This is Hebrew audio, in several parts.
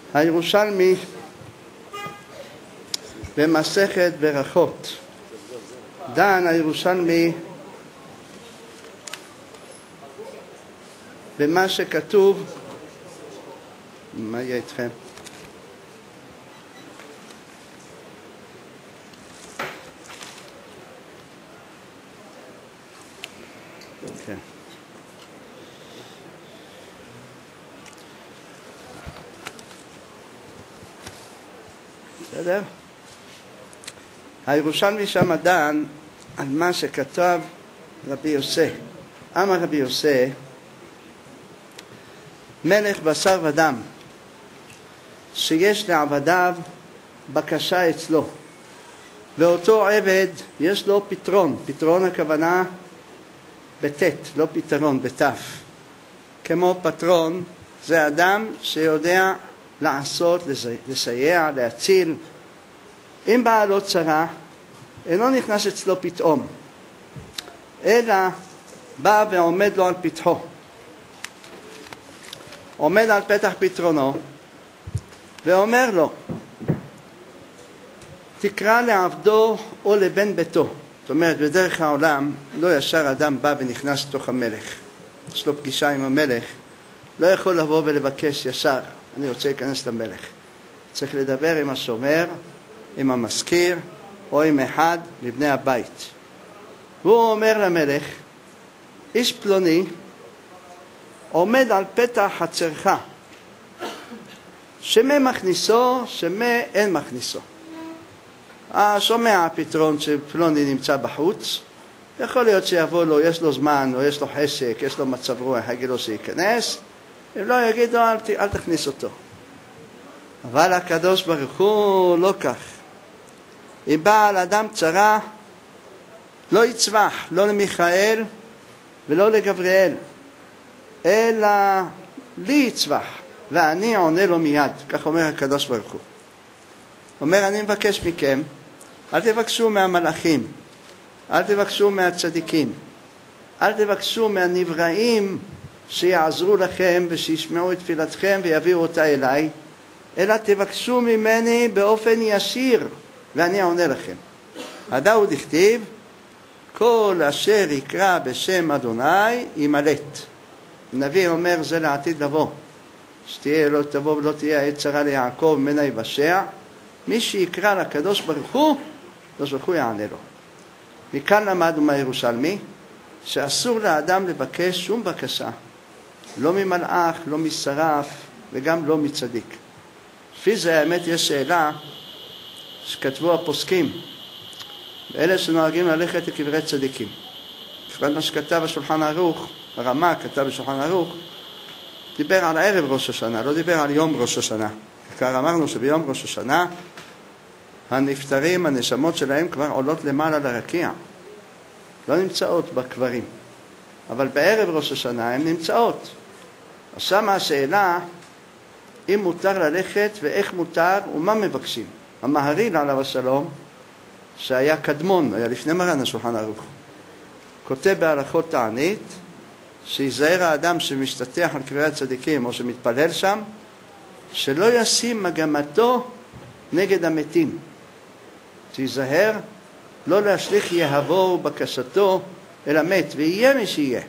הירושלמי במסכת ברכות. דן הירושלמי במה שכתוב, מה יהיה איתכם? כן. בסדר? הירושלמי שם דן על מה שכתב רבי יוסי. אמר רבי יוסי, מלך בשר ודם שיש לעבדיו בקשה אצלו, ואותו עבד יש לו פתרון. פתרון הכוונה בתת, לא פתרון בתף. כמו פטרון זה אדם שיודע לעשות, לסייע, להציל. אם באה לו צרה, אינו נכנס אצלו פתאום, אלא בא ועומד לו על פתחו, עומד על פתח פתרונו ואומר לו, תקרא לעבדו או לבן ביתו. זאת אומרת, בדרך העולם לא ישר אדם בא ונכנס לתוך המלך, יש לו פגישה עם המלך, לא יכול לבוא ולבקש ישר, אני רוצה להיכנס למלך. צריך לדבר עם השומר, עם המזכיר, או עם אחד מבני הבית. והוא אומר למלך, איש פלוני עומד על פתח חצרך, שמה מכניסו, שמה אין מכניסו. שומע הפתרון שפלוני נמצא בחוץ, יכול להיות שיבוא לו, יש לו זמן, או יש לו חשק, יש לו מצב רוח, יגיד לו שייכנס, אם לא יגיד לו, אל תכניס אותו. אבל הקדוש ברוך הוא לא כך. אם בא על אדם צרה, לא יצווח, לא למיכאל ולא לגבריאל, אלא לי יצווח, ואני עונה לו מיד. כך אומר הקדוש ברוך הוא. אומר, אני מבקש מכם, אל תבקשו מהמלאכים, אל תבקשו מהצדיקים, אל תבקשו מהנבראים שיעזרו לכם ושישמעו את תפילתכם ויביאו אותה אליי, אלא תבקשו ממני באופן ישיר, ואני עונה לכם. הדאו דכתיב, כל אשר יקרא בשם אדוני ימלט. הנביא אומר, זה לעתיד לבוא. שתהיה לא תבוא ולא תהיה עת צרה ליעקב ממנה יבשע. מי שיקרא לקדוש ברוך הוא, הקדוש ברוך הוא יענה לו. מכאן למדנו מהירושלמי, שאסור לאדם לבקש שום בקשה. לא ממלאך, לא משרף, וגם לא מצדיק. לפי זה האמת יש שאלה שכתבו הפוסקים, ואלה שנוהגים ללכת לקברי צדיקים. בפרט מה שכתב השולחן ערוך, הרמ"א כתב בשולחן ערוך, דיבר על ערב ראש השנה, לא דיבר על יום ראש השנה. כבר אמרנו שביום ראש השנה הנפטרים, הנשמות שלהם כבר עולות למעלה לרקיע, לא נמצאות בקברים, אבל בערב ראש השנה הן נמצאות. אז שמה השאלה אם מותר ללכת ואיך מותר ומה מבקשים. המהרי"ל עליו השלום, שהיה קדמון, היה לפני מרן השולחן ערוך, כותב בהלכות תענית שיזהר האדם שמשתטח על קברי הצדיקים או שמתפלל שם, שלא ישים מגמתו נגד המתים. שיזהר לא להשליך יהבו ובקשתו אל המת, ויהיה מי שיהיה.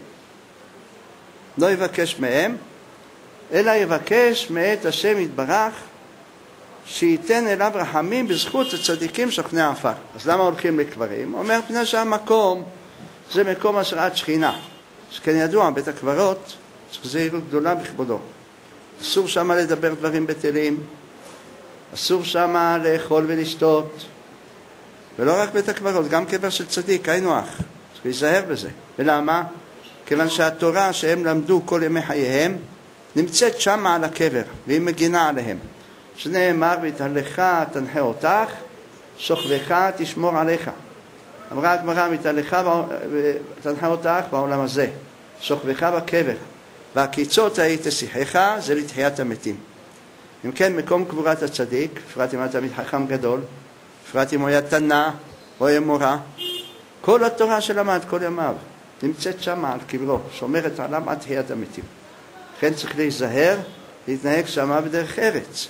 לא יבקש מהם, אלא יבקש מאת השם יתברך שייתן אליו רחמים בזכות הצדיקים שוכני עפר. אז למה הולכים לקברים? אומר, פני שהמקום זה מקום השראת שכינה, שכן ידוע בית הקברות שזהירות גדולה בכבודו. אסור שם לדבר דברים בטלים, אסור שם לאכול ולשתות, ולא רק בית הקברות, גם קבר של צדיק, היינו אח, צריך להיזהר בזה. ולמה? כיוון שהתורה שהם למדו כל ימי חייהם נמצאת שם על הקבר, והיא מגינה עליהם. שנאמר, והתהלך תנחה אותך, שוכבך תשמור עליך. אמרה הגמרא, והתהלך תנחה אותך בעולם הזה, שוכבך בקבר, והקיצות היית תשיחך, זה לתחיית המתים. אם כן, מקום קבורת הצדיק, בפרט אם אתה מתחכם גדול, בפרט אם הוא היה תנא או היה מורה, כל התורה שלמד כל ימיו נמצאת שם על קברו, שומרת עליו עד תחיית המתים. לכן צריך להיזהר, להתנהג שם בדרך ארץ.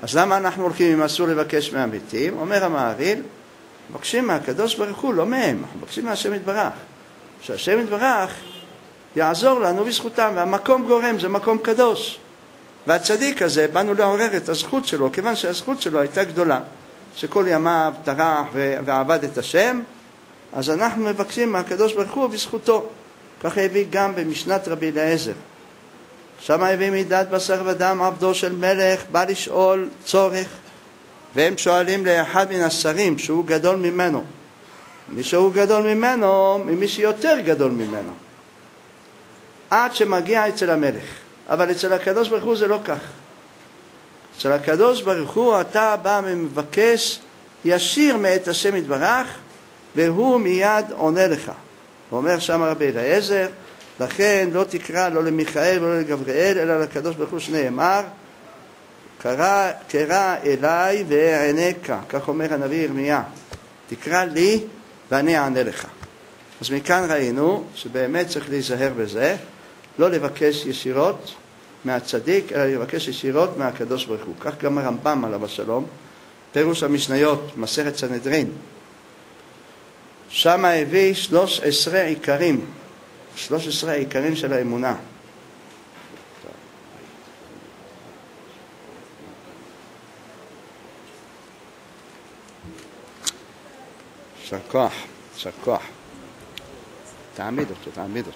אז למה אנחנו הולכים אם אסור לבקש מהמתים? אומר המהר"ל, מבקשים מהקדוש ברוך הוא, לא מהם, אנחנו מבקשים מהשם יתברך. שהשם יתברך יעזור לנו בזכותם, והמקום גורם זה מקום קדוש. והצדיק הזה, באנו לעורר את הזכות שלו, כיוון שהזכות שלו הייתה גדולה, שכל ימיו טרח ועבד את השם, אז אנחנו מבקשים מהקדוש ברוך הוא בזכותו. כך הביא גם במשנת רבי אליעזר. שם הביא מידת בשר ודם עבדו של מלך, בא לשאול צורך, והם שואלים לאחד מן השרים שהוא גדול ממנו. מי שהוא גדול ממנו, ממי שיותר גדול ממנו. עד שמגיע אצל המלך. אבל אצל הקדוש ברוך הוא זה לא כך. אצל הקדוש ברוך הוא אתה בא ומבקש ישיר מאת השם יתברך, והוא מיד עונה לך. הוא אומר שם רבי אליעזר, לכן לא תקרא לא למיכאל ולא לגבריאל, אלא לקדוש ברוך הוא שנאמר, קרא אליי ואענך, כך אומר הנביא ירמיה, תקרא לי ואני אענה לך. אז מכאן ראינו שבאמת צריך להיזהר בזה, לא לבקש ישירות מהצדיק, אלא לבקש ישירות מהקדוש ברוך הוא. כך גם הרמב"ם עליו השלום, פירוש המשניות, מסכת סנהדרין. שם הביא 13 עיקרים, 13 עיקרים של האמונה. יישר כוח, יישר כוח. תעמיד אותו.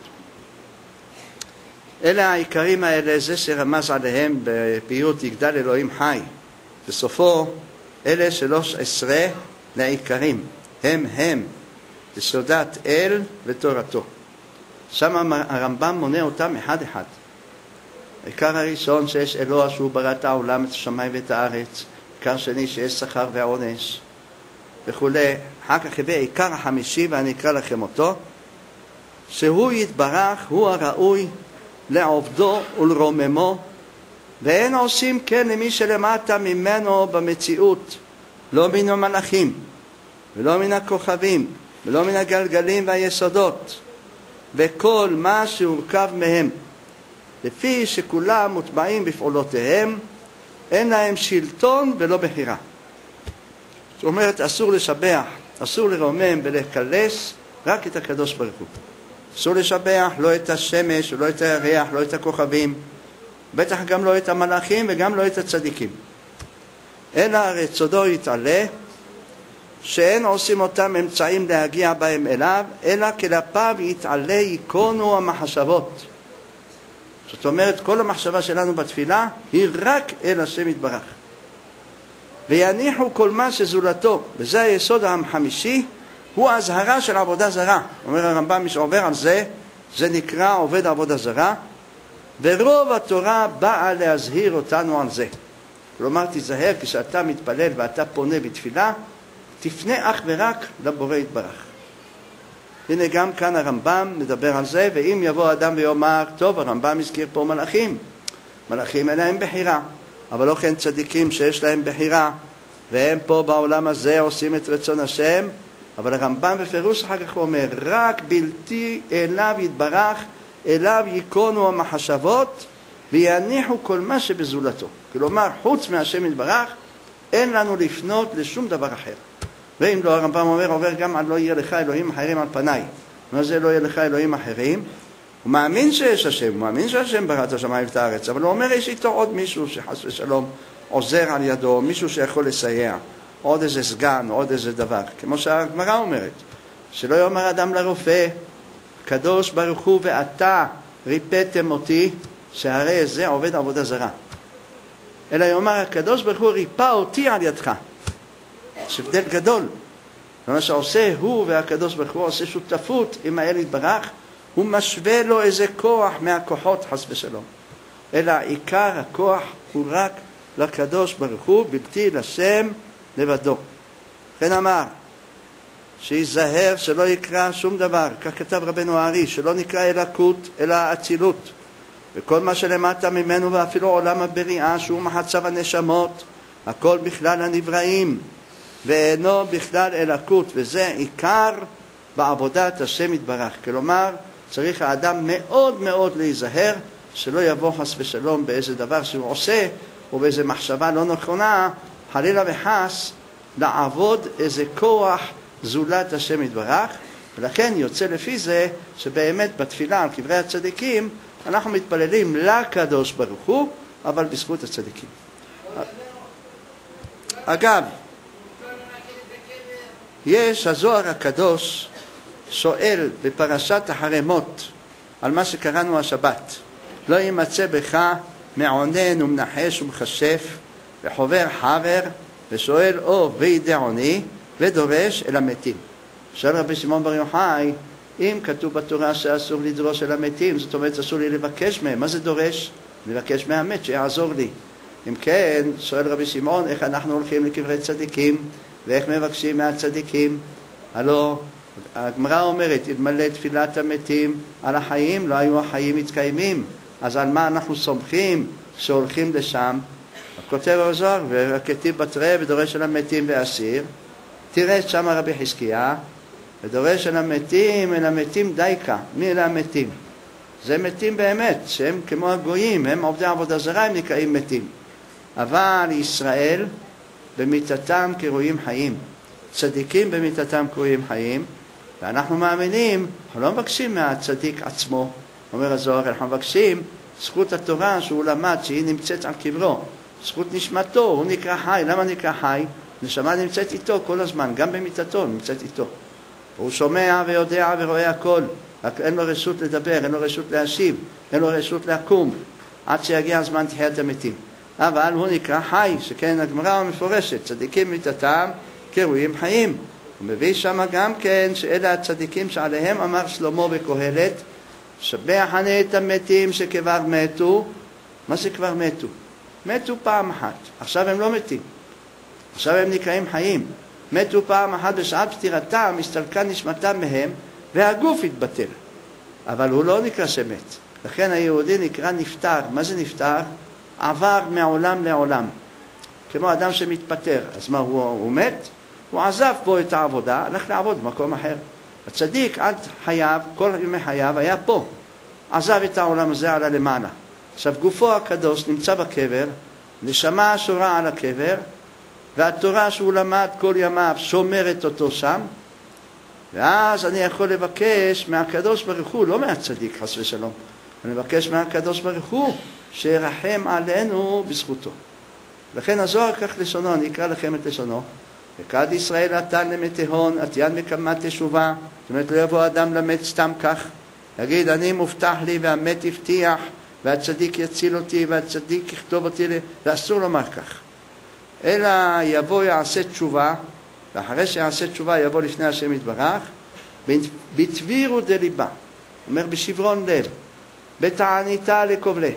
אלה העיקרים האלה, זה שרמז עליהם בפיוט יגדל אלוהים חי. בסופו, אלה 13 לעיקרים. הם יסודת אל ותורתו. שם הרמב"ם מונה אותם אחד אחד. העיקר הראשון שיש אלוה שהוא ברא את העולם, את השמיים ואת הארץ. עיקר שני שיש שכר ועונש וכו'. אחר כך הביא עיקר החמישי ואני אקרא לכם אותו. שהוא יתברך, הוא הראוי לעובדו ולרוממו, ואין עושים כן למי שלמטה ממנו במציאות, לא מן המלאכים ולא מן הכוכבים ולא מן הגלגלים והיסודות וכל מה שהורכב מהם, לפי שכולם מוטבעים בפעולותיהם, אין להם שלטון ולא בחירה. זאת אומרת, אסור לשבח, אסור לרומם ולקלס רק את הקדוש ברוך הוא. אסור לשבח לא את השמש, לא את הירח, לא את הכוכבים, בטח גם לא את המלאכים וגם לא את הצדיקים. אלא רצונו יתעלה, שאין עושים אותם אמצעים להגיע בהם אליו, אלא כלפיו יתעלה יקונו המחשבות. זאת אומרת, כל המחשבה שלנו בתפילה היא רק אל השם יתברך. ויניחו כל מה שזולתו, וזה היסוד החמישי, הוא הזהרה של עבודה זרה. אומר הרמב"ם, מי שעובר על זה, זה נקרא עובד עבודה זרה, ורוב התורה באה להזהיר אותנו על זה. כלומר, תיזהר כשאתה מתפלל ואתה פונה בתפילה, תפנה אך ורק לבורא יתברך. הנה גם כאן הרמב"ם מדבר על זה, ואם יבוא אדם ויאמר, טוב, הרמב"ם הזכיר פה מלאכים. מלאכים אין להם בחירה, אבל לא כן צדיקים שיש להם בחירה, והם פה בעולם הזה עושים את רצון השם, אבל הרמב"ם בפירוש אחר כך אומר, רק בלתי אליו יתברך, אליו יקונו המחשבות, ויניחו כל מה שבזולתו. כלומר, חוץ מהשם יתברך, אין לנו לפנות לשום דבר אחר. ואם לא, הרמב"ם אומר, עובר גם על לא יהיה לך אלוהים אחרים על פניי. מה זה לא יהיה לך אלוהים אחרים? הוא מאמין שיש השם, הוא מאמין שהשם ברא את השמיים ואת הארץ, אבל הוא אומר, יש איתו עוד מישהו שחס ושלום עוזר על ידו, מישהו שיכול לסייע, עוד איזה סגן, עוד איזה דבר. כמו שהגמרא אומרת, שלא יאמר אדם לרופא, קדוש ברוך הוא ואתה ריפאתם אותי, שהרי זה עובד עבודה זרה. אלא יאמר, הקדוש ברוך הוא ריפא אותי על ידך. יש הבדל גדול. מה שעושה הוא והקדוש ברוך הוא עושה שותפות עם האל יתברך, הוא משווה לו איזה כוח מהכוחות חס ושלום. אלא עיקר הכוח הוא רק לקדוש ברוך הוא, בלתי לשם לבדו. כן אמר, שיזהר שלא יקרא שום דבר, כך כתב רבנו הארי, שלא נקרא אלוקות אלא אצילות. וכל מה שלמטה ממנו ואפילו עולם הבריאה שהוא מחצב הנשמות, הכל בכלל הנבראים, ואינו בכלל אלוקות, וזה עיקר בעבודת השם יתברך. כלומר, צריך האדם מאוד מאוד להיזהר, שלא יבוא חס ושלום באיזה דבר שהוא עושה, או באיזו מחשבה לא נכונה, חלילה וחס, לעבוד איזה כוח זולת השם יתברך, ולכן יוצא לפי זה שבאמת בתפילה על קברי הצדיקים אנחנו מתפללים לקדוש ברוך הוא, אבל בזכות הצדיקים. אגב, יש הזוהר הקדוש שואל בפרשת החרמות על מה שקראנו השבת, לא יימצא בך מעונן ומנחש ומחשף וחובר חבר ושואל או וידעוני ודורש אל המתים. שואל רבי שמעון בר יוחאי, אם כתוב בתורה שאסור לדרוש אל המתים, זאת אומרת אסור לי לבקש מהם, מה זה דורש? לבקש מהמת שיעזור לי. אם כן, שואל רבי שמעון, איך אנחנו הולכים לקברי צדיקים ואיך מבקשים מהצדיקים? הלא הגמרא אומרת, אלמלא תפילת המתים על החיים, לא היו החיים מתקיימים, אז על מה אנחנו סומכים שהולכים לשם? כותב הזוהר, וכתיב בתרי ודורש אל המתים ואסיר, תראה שם רבי חזקיה, ודורש אל המתים דייקה. מי אלה המתים? זה מתים באמת, שהם כמו הגויים, הם עובדי עבודה זרה, הם נקראים מתים. אבל ישראל במיתתם קרויים חיים, צדיקים במיתתם קרויים חיים, ואנחנו מאמינים, אנחנו לא מבקשים מהצדיק עצמו, אומר הזוהר, אנחנו מבקשים זכות התורה שהוא למד, שהיא נמצאת על קברו, זכות נשמתו, הוא נקרא חי. למה נקרא חי? נשמה נמצאת איתו כל הזמן, גם במיתתו נמצאת איתו. הוא שומע ויודע ורואה הכל, רק אין לו רשות לדבר, אין לו רשות להשיב, אין לו רשות לקום, עד שיגיע הזמן תחיית המתים. אבל הוא נקרא חי, שכן הגמרא מפורשת, צדיקים במיתתם קרויים חיים. הוא מביא שם גם כן שאלה הצדיקים שעליהם אמר שלמה בקהלת, שבח אני את המתים שכבר מתו. מה זה כבר מתו? מתו פעם אחת, עכשיו הם לא מתים, עכשיו הם נקראים חיים. מתו פעם אחת, בשעת פטירתם הסתלקה נשמתם מהם והגוף התבטל, אבל הוא לא נקרא שמת. לכן היהודי נקרא נפטר. מה זה נפטר? עבר מעולם לעולם, כמו אדם שמתפטר. אז מה, הוא מת? הוא עזב פה את העבודה, הלך לעבוד במקום אחר. הצדיק עד חייו, כל ימי חייו היה פה, עזב את העולם הזה, עלה למעלה. עכשיו גופו הקדוש נמצא בקבר, נשמה שורה על הקבר, והתורה שהוא למד כל ימיו שומרת אותו שם, ואז אני יכול לבקש מהקדוש ברוך הוא, לא מהצדיק חס ושלום, אני מבקש מהקדוש ברוך הוא שירחם עלינו בזכותו. לכן הזוהר כך לשונו, אני אקרא לכם את לשונו, וכד ישראל נתן למתהון, עטיין מקמת תשובה. זאת אומרת, לא יבוא אדם למת סתם כך, יגיד אני מובטח לי והמת הבטיח והצדיק יציל אותי והצדיק יכתוב אותי, זה אסור לומר כך, אלא יבוא יעשה תשובה, ואחרי שיעשה תשובה יבוא לפני השם יתברך בתבירו דליבה, אומר בשברון לב, בתעניתה לקובלה,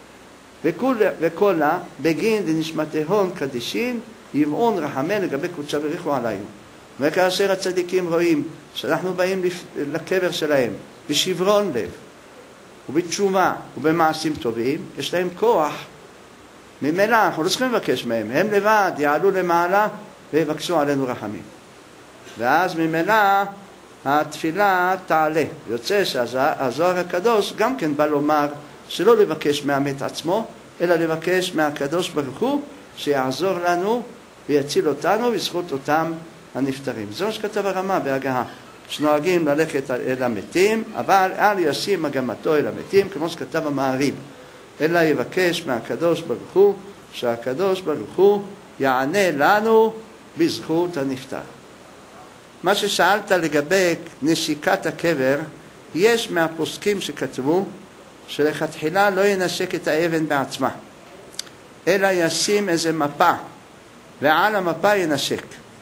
וכולה בגין דנשמתהון קדישין יבעון רחמה לגבי קודשה בריחו עלינו. וכאשר הצדיקים רואים שאנחנו באים לקבר שלהם בשברון לב ובתשומה ובמעשים טובים, יש להם כוח. ממילא אנחנו לא צריכים לבקש מהם, הם לבד יעלו למעלה ויבקשו עלינו רחמים, ואז ממילא התפילה תעלה. יוצא שהזוהר הקדוש גם כן בא לומר שלא לבקש מהמת עצמו, אלא לבקש מהקדוש ברוך הוא שיעזור לנו ויציל אותנו בזכות אותם הנפטרים. זה מה שכתב הרמה בהגהה, שנוהגים ללכת אל המתים, אבל אל ישים מגמתו אל המתים, כמו שכתב המעריב, אלא יבקש מהקדוש ברוך הוא שהקדוש ברוך הוא יענה לנו בזכות הנפטר. מה ששאלת לגבי נשיקת הקבר, יש מהפוסקים שכתבו שלכתחילה לא ינשק את האבן בעצמה, אלא ישים איזה מפה ועל המפה ינשק.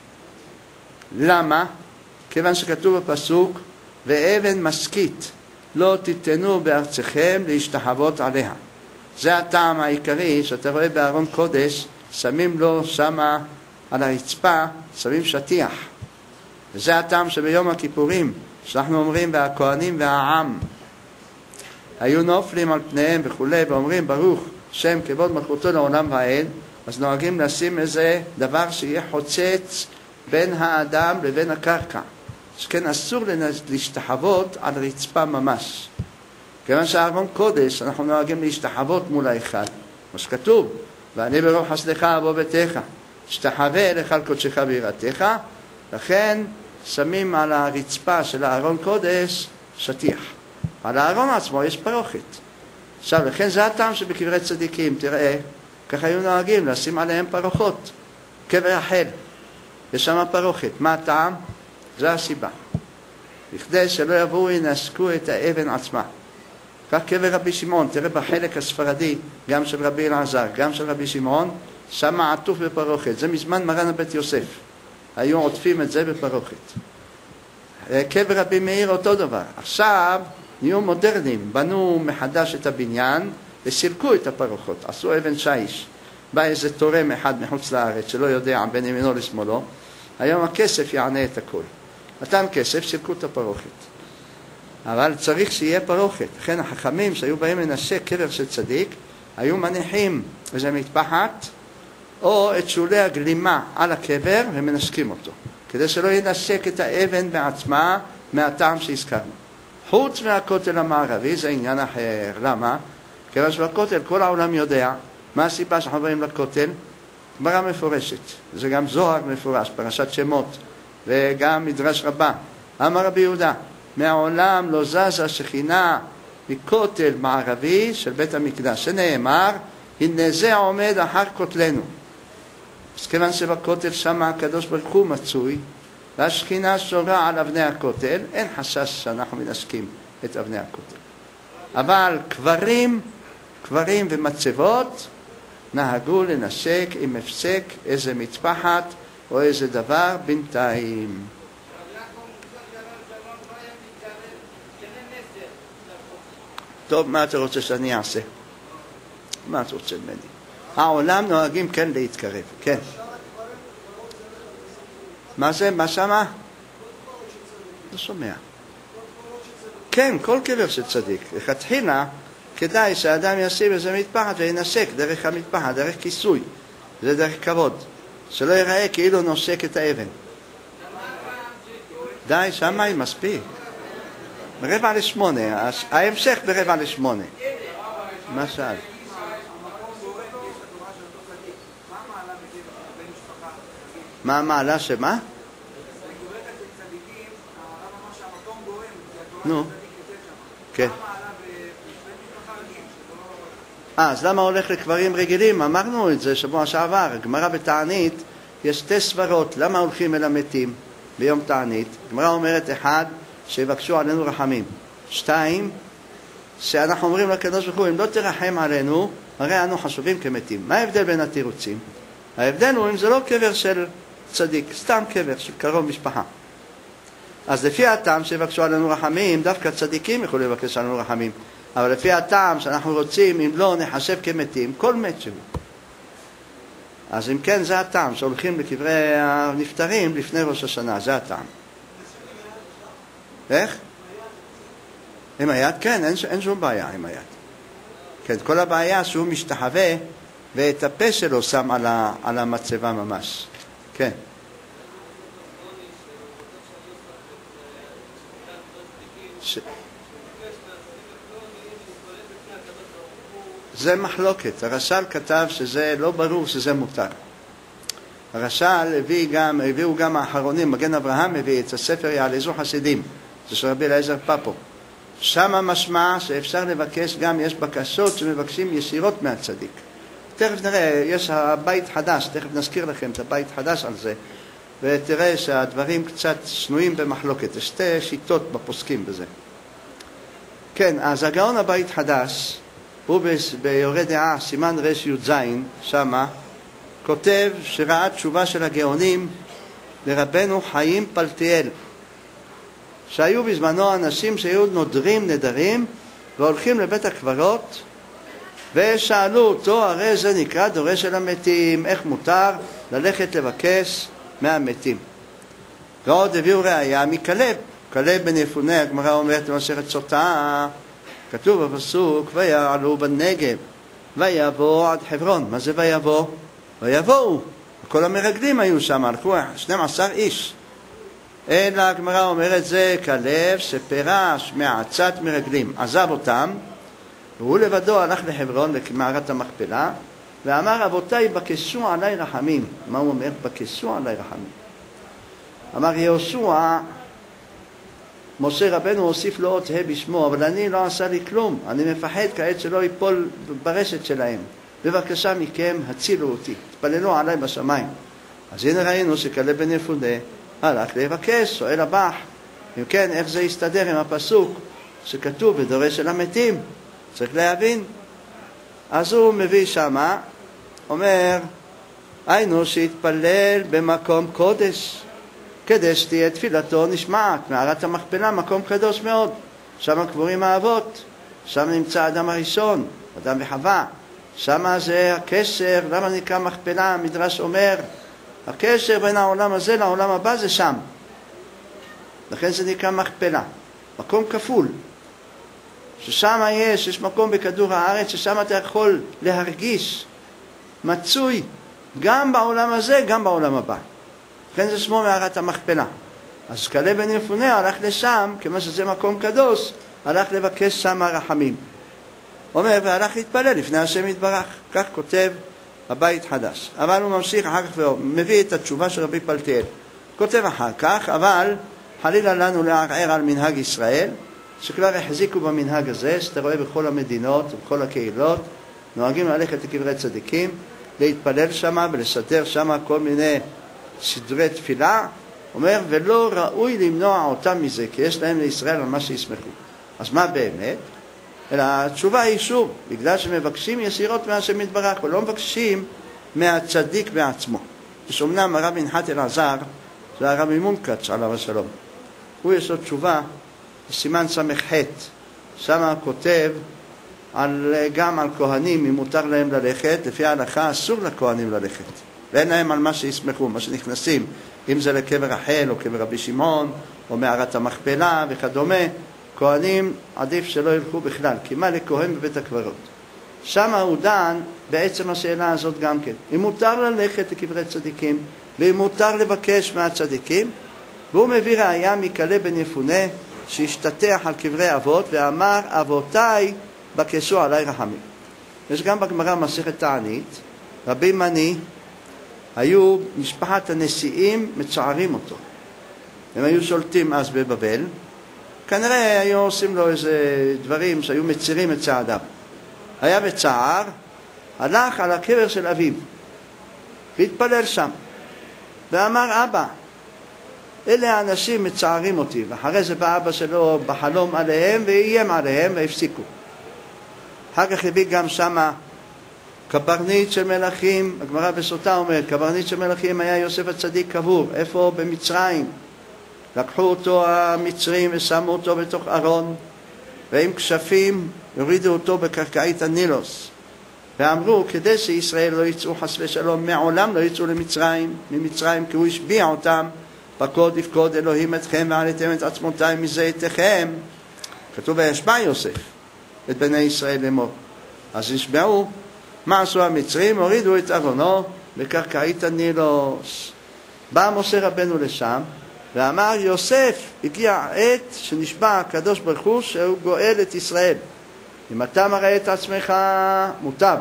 למה? כיוון שכתוב בפסוק ואבן משכית לא תיתנו בארצכם להשתחוות עליה. זה הטעם העיקרי שאתה רואה בארון קודש, שמים לו שמה על הרצפה, שמים שטיח. וזה הטעם שביום הכיפורים שאנחנו אומרים והכהנים והעם היו נופלים על פניהם וכו' ואומרים ברוך שם כבוד מלכותו לעולם ועד, אז נוהגים לשים איזה דבר שיהיה חוצץ בין האדם לבין הקרקע, שכן אסור להשתחוות על רצפה ממש. כיוון שהארון קודש אנחנו נוהגים להשתחוות מול האחד, כמו שכתוב ואני ברוב חסדך אבוא ביתך, שתחווה אליך על קודשך ביראתך. לכן שמים על הרצפה של הארון קודש שטיח. על הארון עצמו יש פרוכת. עכשיו, לכן זה הטעם שבקברי צדיקים, תראה, ככה היו נוהגים לשים עליהם פרוחות. קבר רחל, יש שם פרוכת. מה הטעם? זה הסיבה. בכדי שלא יבואו ינשקו את האבן עצמה. כך קבר רבי שמעון, תראה בחלק הספרדי, גם של רבי אלעזר, גם של רבי שמעון, שם עטוף בפרוכת. זה מזמן מרן הבית יוסף. היו עוטפים את זה בפרוכת. קבר רבי מאיר אותו דבר. עכשיו נהיו מודרניים, בנו מחדש את הבניין וסילקו את הפרוחות, עשו אבן שיש. בא איזה תורם אחד מחוץ לארץ שלא יודע בין ימינו לשמאלו, היום הכסף יענה את הכל. נתן כסף, סילקו את הפרוכת. אבל צריך שיהיה פרוכת. לכן החכמים שהיו באים לנשק קבר של צדיק, היו מניחים איזה מטפחת או את שולי הגלימה על הקבר ומנשקים אותו, כדי שלא ינשק את האבן בעצמה מהטעם שהזכרנו. חוץ מהכותל המערבי זה עניין אחר. למה? כיוון שבכותל כל העולם יודע מה הסיבה שאנחנו באים לכותל. גמרא מפורשת, זה גם זוהר מפורש, פרשת שמות, וגם מדרש רבה. אמר רבי יהודה, מעולם לא זזה שכינה מכותל מערבי של בית המקדש, שנאמר, הנה זה עומד אחר כותלנו. אז כיוון שבכותל שם הקדוש ברוך הוא מצוי, והשכינה שורה על אבני הכותל, אין חשש שאנחנו מנשקים את אבני הכותל. אבל קברים ומצבות נהגו לנשק עם הפסק איזה מטפחת או איזה דבר בינתיים. טוב, מה אתה רוצה שאני אעשה? מה אתה רוצה ממני? העולם נוהגים כן להתקרב, כן. מה זה? מה שמה? לא שומע. כן, כל קבר של צדיק. לכתחילה כדאי שהאדם ישים איזה מטפחת וינשק דרך המטפחת, דרך כיסוי. זה דרך כבוד. שלא ייראה כאילו נושק את האבן. די, שמה היא מספיק. 7:45. ההמשך 7:45. מה שאל? מה המעלה שמה? נו, כן. אז למה הולך לקברים רגילים? אמרנו את זה שבוע שעבר. גמרא בתענית יש 2 סברות. למה הולכים אל המתים ביום תענית? גמרא אומרת 1, שיבקשו עלינו רחמים. 2, שאנחנו אומרים לקדוש ברוך הוא, אם לא תרחם עלינו, הרי אנו חשובים כמתים. מה ההבדל בין התירוצים? ההבדל הוא אם זה לא קבר של צדיק, סתם קבר של קרוב משפחה. אז לפי הטעם שיבקשו עלינו רחמים, דווקא צדיקים יכולים לבקש עלינו רחמים. אבל לפי הטעם שאנחנו רוצים, אם לא נחשב כמתים, כל מת שהוא. אז אם כן, זה הטעם שהולכים לקברי הנפטרים לפני ראש השנה, זה הטעם. איך? עם היד? כן, אין שום בעיה עם היד. כן, כל הבעיה שהוא משתחווה ואת הפה שלו שם על המצבה ממש. כן. זה מחלוקת. הרש"ל כתב שזה לא ברור שזה מותר. הרש"ל הביאו גם האחרונים, מגן אברהם הביא את הספר יעלזו חסידים, זה של רבי אליעזר פאפו. שם משמע שאפשר לבקש, גם יש בקשות שמבקשים ישירות מהצדיק. תכף נראה, יש הבית חדש, תכף נזכיר לכם את הבית חדש על זה, ותראה שהדברים קצת שנויים במחלוקת. יש 2 שיטות בפוסקים בזה. כן, אז הגאון הבית חדש, הוא ביורה דעה, סימן ר"י שמה, כותב שראה תשובה של הגאונים לרבנו חיים פלטיאל, שהיו בזמנו אנשים שהיו נודרים נדרים והולכים לבית הקברות ושאלו אותו, הרי זה נקרא דורש של המתים, איך מותר ללכת לבקש מהמתים? ועוד הביאו ראיה מכלב, כלב בן יפונה. הגמרא אומרת במסכת סוטה, כתוב בפסוק, ויעלו בנגב ויבוא עד חברון. מה זה ויבוא? ויבואו, כל המרגלים היו שם, הלכו 12 איש. אלא הגמרא אומרת, זה כלב שפרש מעצת מרגלים, עזב אותם, והוא לבדו הלך לחברון, למערת המכפלה, ואמר אבותיי בקשו עלי רחמים. מה הוא אומר? בקשו עלי רחמים. אמר יהושע, משה רבנו הוסיף לו עוד ה' בשמו, אבל אני לא עשה לי כלום, אני מפחד כעת שלא ייפול ברשת שלהם. בבקשה מכם, הצילו אותי, תפללו עליי בשמיים. אז הנה ראינו שכלב בן יפונה הלך לבקש, שואל הבח, אם כן, איך זה יסתדר עם הפסוק שכתוב בדורש של המתים? צריך להבין. אז הוא מביא שמה, אומר, היינו שהתפלל במקום קודש, כדי שתהיה תפילתו נשמעת. מערת המכפלה, מקום קדוש מאוד, שם קבורים האבות, שם נמצא האדם הראשון, אדם וחווה, שם זה הקשר. למה נקרא מכפלה? המדרש אומר, הקשר בין העולם הזה לעולם הבא זה שם, לכן זה נקרא מכפלה, מקום כפול, ששם יש מקום בכדור הארץ ששם אתה יכול להרגיש מצוי גם בעולם הזה גם בעולם הבא, לכן זה שמו מערת המכפלה. אז כלב בן יפונה הלך לשם, כמו שזה מקום קדוש, הלך לבקש שם רחמים. אומר, והלך להתפלל לפני השם יתברך. כך כותב הבית חדש. אבל הוא ממשיך אחר כך ומביא את התשובה של רבי פלטיאל. כותב אחר כך, אבל חלילה לנו לערער על מנהג ישראל, שכבר החזיקו במנהג הזה, שאתה רואה בכל המדינות ובכל הקהילות, נוהגים ללכת לקברי צדיקים, להתפלל שם ולסדר שם כל מיני סדרי תפילה. אומר, ולא ראוי למנוע אותם מזה, כי יש להם לישראל על מה שישמחו. אז מה באמת? אלא התשובה היא שוב, בגלל שמבקשים ישירות מהשם יתברך, ולא מבקשים מהצדיק בעצמו. יש אומנם הרב מנחת אלעזר, זה הרב מונקץ עליו השלום, הוא יש לו תשובה בסימן סמך ח', שם כותב גם על כהנים, אם מותר להם ללכת, לפי ההלכה אסור לכהנים ללכת, ואין להם על מה שישמחו, מה שנכנסים, אם זה לקבר רחל או קבר רבי שמעון או מערת המכפלה וכדומה, כהנים עדיף שלא ילכו בכלל, כי מה לכהן בבית הקברות? שם הוא דן בעצם השאלה הזאת גם כן, אם מותר ללכת לקברי צדיקים ואם מותר לבקש מהצדיקים. והוא מביא ראיה מכלב בן יפונה שהשתטח על קברי אבות ואמר אבותיי בקשו עלי רחמים. יש גם בגמרא מסכת תענית, רבי מני, היו משפחת הנשיאים מצערים אותו, הם היו שולטים אז בבבל, כנראה היו עושים לו איזה דברים שהיו מצירים את צעדיו. היה בצער, הלך על הקבר של אביו והתפלל שם ואמר אבא, אלה האנשים מצערים אותי. ואחרי זה בא אבא שלו בחלום עליהם ואיים עליהם והפסיקו. אחר כך הביא גם שמה קברניט של מלכים, הגמרא בסוטה אומרת, קברניט של מלכים היה יוסף הצדיק קבור. איפה? במצרים. לקחו אותו המצרים ושמו אותו בתוך ארון, ועם כשפים יורידו אותו בקרקעית הנילוס. ואמרו, כדי שישראל לא יצאו חס ושלום, מעולם לא יצאו ממצרים, כי הוא השביע אותם, פקוד יפקוד אלוהים אתכם ועליתם את עצמותיי מזיתכם. כתוב וישבע יוסף את בני ישראל לאמור. אז ישבעו. מה עשו המצרים? הורידו את ארונו בקרקעית הנילוס. בא משה רבנו לשם ואמר, יוסף, הגיע העת שנשבע הקדוש ברוך הוא שהוא גואל את ישראל. אם אתה מראה את עצמך מוטב,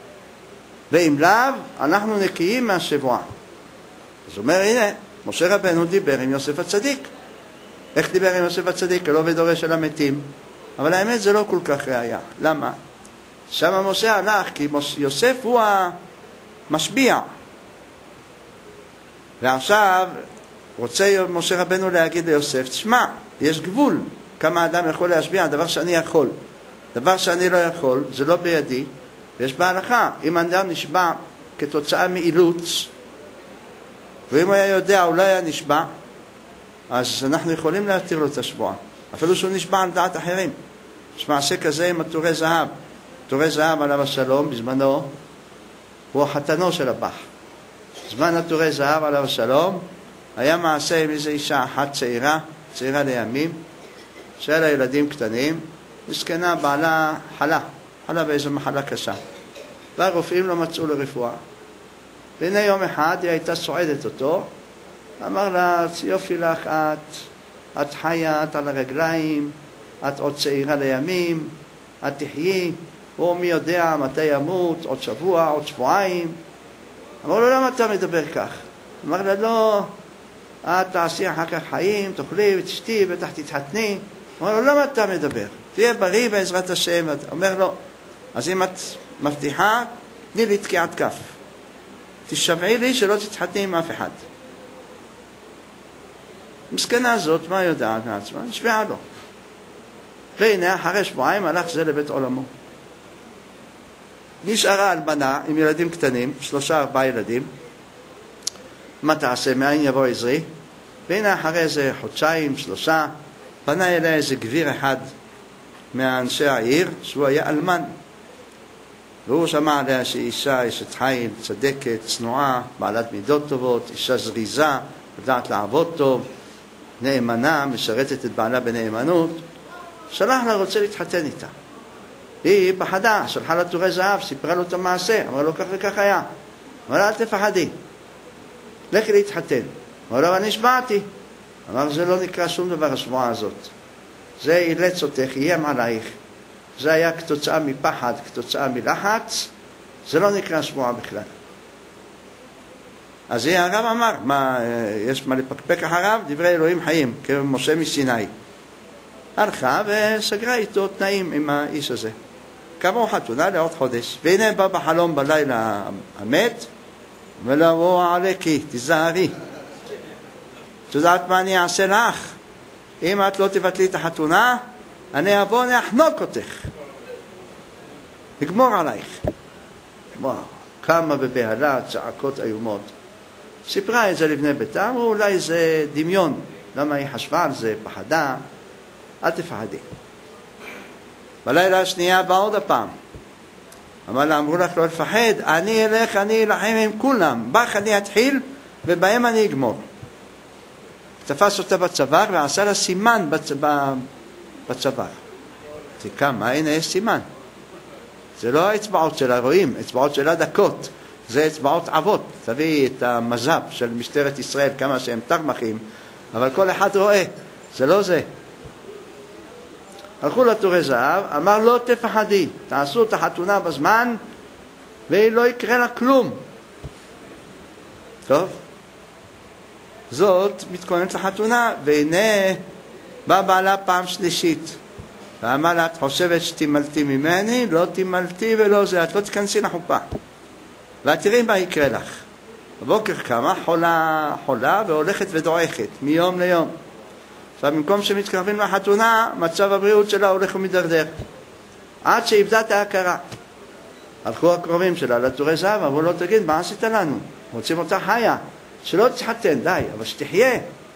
ואם לאו אנחנו נקיים מהשבועה. אז אומר, הנה, משה רבנו דיבר עם יוסף הצדיק. איך דיבר עם יוסף הצדיק? לא בדורש של המתים. אבל האמת זה לא כל כך ראיה. למה? שם משה הלך, כי יוסף הוא המשביע. ועכשיו רוצה משה רבנו להגיד ליוסף, תשמע, יש גבול כמה אדם יכול להשביע, דבר שאני יכול. דבר שאני לא יכול, זה לא בידי, ויש בהלכה. אם אדם נשבע כתוצאה מאילוץ, ואם הוא היה יודע, הוא לא היה נשבע, אז אנחנו יכולים להתיר לו את השבועה. אפילו שהוא נשבע על דעת אחרים. יש מעשה כזה עם עטורי זהב. עטורי זהב עליו השלום, בזמנו, הוא החתנו של הבח. זמן עטורי זהב עליו השלום, היה מעשה עם איזו אישה אחת צעירה לימים, שהיה לה ילדים קטנים, מסכנה בעלה חלה באיזו מחלה קשה. והרופאים לא מצאו לו רפואה. והנה יום אחד היא הייתה סועדת אותו, אמר לה, יופי לך, את חיה, את על הרגליים, את עוד צעירה לימים, את תחיי, או מי יודע מתי ימות, עוד שבוע, עוד שבועיים. אמר לו, למה אתה מדבר כך? אמר לה, לא, את תעשי אחר כך חיים, תאכלי ותשתי, בטח תתחתני. אמר לו, למה אתה מדבר? תהיה בריא בעזרת השם. אומר לו, אז אם את מבטיחה, תני לי תקיעת כף. תשבעי לי שלא תתחתני עם אף אחד. מסכנה הזאת, מה יודעת מעצמה? נשבעה לו. והנה, אחרי שבועיים הלך זה לבית עולמו. נשארה אלמנה עם ילדים קטנים, 3-4 ילדים. מה תעשה? מאין יבוא עזרי? והנה אחרי איזה חודשיים, 3, פנה אליה איזה גביר אחד מאנשי העיר, שהוא היה אלמן. והוא שמע עליה שהיא אישה, אשת חיל, צדקת, צנועה, בעלת מידות טובות, אישה זריזה, יודעת לעבוד טוב, נאמנה, משרתת את בעלה בנאמנות. שלח לה, רוצה להתחתן איתה. היא פחדה, שלחה לה טורי זהב, סיפרה לו את המעשה, אמרה לו כך וכך היה. אמרה לה, אל תפחדי, לכי להתחתן. אמרה לו, אני נשבעתי. אמר, זה לא נקרא שום דבר השבועה הזאת. זה אילץ אותך, איים עלייך. זה היה כתוצאה מפחד, כתוצאה מלחץ, זה לא נקרא שבועה בכלל. אז הרב אמר, מה, יש מה לפקפק אחריו? דברי אלוהים חיים, כמשה מסיני. הלכה וסגרה איתו תנאים עם האיש הזה. קבעו חתונה לעוד חודש. והנה בא בחלום בלילה המת, ולבוא עליקי, תזהרי. את יודעת מה אני אעשה לך? אם את לא תבטלי את החתונה, אני אבוא, אני אחנוק אותך. נגמור עלייך. וואו, כמה בבהלה, צעקות איומות. סיפרה את זה לבני ביתם, ואולי זה דמיון. למה היא חשבה על זה, פחדה? אל תפחדי. בלילה השנייה בא עוד הפעם. אמר לה, אמרו לך לא לפחד, אני אלך, אני אלחם עם כולם. בך אני אתחיל, ובהם אני אגמור. תפס אותה בצוואר ועשה לה סימן בצוואר. תקמה, הנה יש סימן. זה לא האצבעות שלה, רואים, אצבעות שלה דקות. זה אצבעות עבות. תביא את המז"פ של משטרת ישראל, כמה שהם תרמחים, אבל כל אחד רואה. זה לא זה. הלכו לתורי זהב, אמר לא תפחדי, תעשו את החתונה בזמן, ולא יקרה לה כלום. טוב? זאת מתכוננת לחתונה, והנה בא בעלה פעם שלישית. ואמר לה, את חושבת שתימלתי ממני? לא תימלתי ולא זה, את לא תכנסי לחופה. ואת תראי מה יקרה לך. בבוקר קמה חולה והולכת ודועכת, מיום ליום. עכשיו, במקום שמתקרבים לחתונה, מצב הבריאות שלה הולך ומדרדר. עד שאיבדה את ההכרה. הלכו הקרובים שלה לתורי זהב, אמרו לו, תגיד, מה עשית לנו? רוצים אותה חיה. שלא תתחתן, די, אבל שתחיה.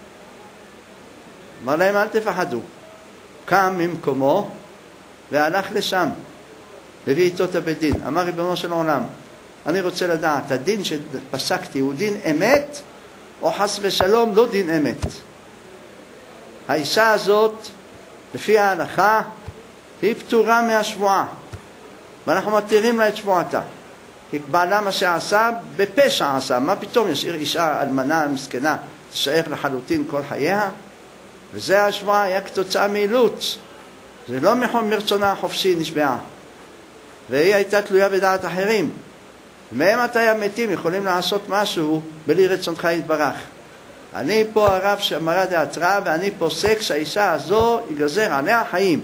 אמר להם, אל תפחדו. קם ממקומו והלך לשם. הביא איתו את הבית דין. אמר ריבונו של עולם, אני רוצה לדעת, הדין שפסקתי הוא דין אמת, או חס ושלום לא דין אמת. האישה הזאת, לפי ההלכה, היא פטורה מהשבועה. ואנחנו מתירים לה את שבועתה. כי בעלה מה שעשה, בפשע עשה. מה פתאום ישאיר אישה אלמנה מסכנה, תשאר לחלוטין כל חייה? וזה השבועה היה כתוצאה מאילוץ. זה לא מרצונה החופשי נשבעה. והיא הייתה תלויה בדעת אחרים. מהם מתי המתים יכולים לעשות משהו בלי רצונך יתברך. אני פה הרב שמרא דאתרא, ואני פוסק שהאישה הזו ייגזר עליה חיים.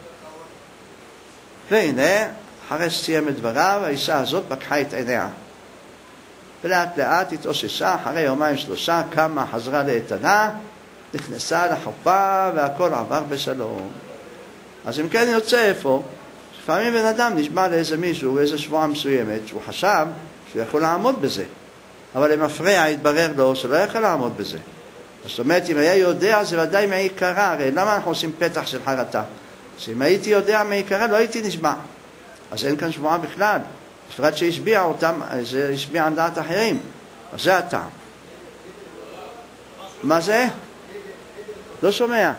והנה, אחרי שסיים את דבריו, האישה הזאת פקחה את עיניה. ולאט לאט התאוששה, אחרי 2-3 קמה, חזרה לאיתנה, נכנסה לחופה והכל עבר בשלום. אז אם כן יוצא איפה, לפעמים בן אדם נשמע לאיזה מישהו, איזו שבועה מסוימת, שהוא חשב שהוא יכול לעמוד בזה. אבל למפרע התברר לו שלא יכול לעמוד בזה. זאת אומרת, אם היה יודע, זה ודאי מעיקרה. הרי למה אנחנו עושים פתח של חרטה? שאם הייתי יודע מעיקרה, לא הייתי נשבע. אז אין כאן שבועה בכלל. בפרט שהשביע אותם, זה השביע על דעת אחרים. אז זה הטעם. מה זה? לא שומע.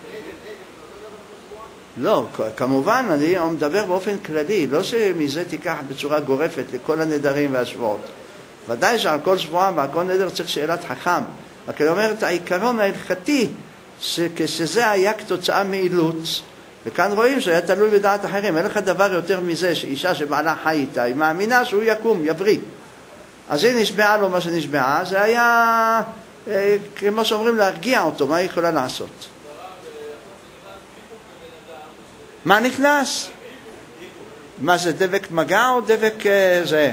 לא, כמובן, אני מדבר באופן כללי, לא שמזה תיקח בצורה גורפת לכל הנדרים והשבועות. ודאי שעל כל שבועה ועל כל נדר צריך שאלת חכם. רק אני אומרת, העיקרון ההלכתי, שכשזה היה כתוצאה מאילוץ, וכאן רואים שהיה תלוי בדעת אחרים. אין לך דבר יותר מזה שאישה שבעלה חי איתה, היא מאמינה שהוא יקום, יבריא. אז היא נשבעה לו מה שנשבעה, זה היה כמו שאומרים להרגיע אותו, מה היא יכולה לעשות? מה נכנס? מה זה, דבק מגע או דבק זה?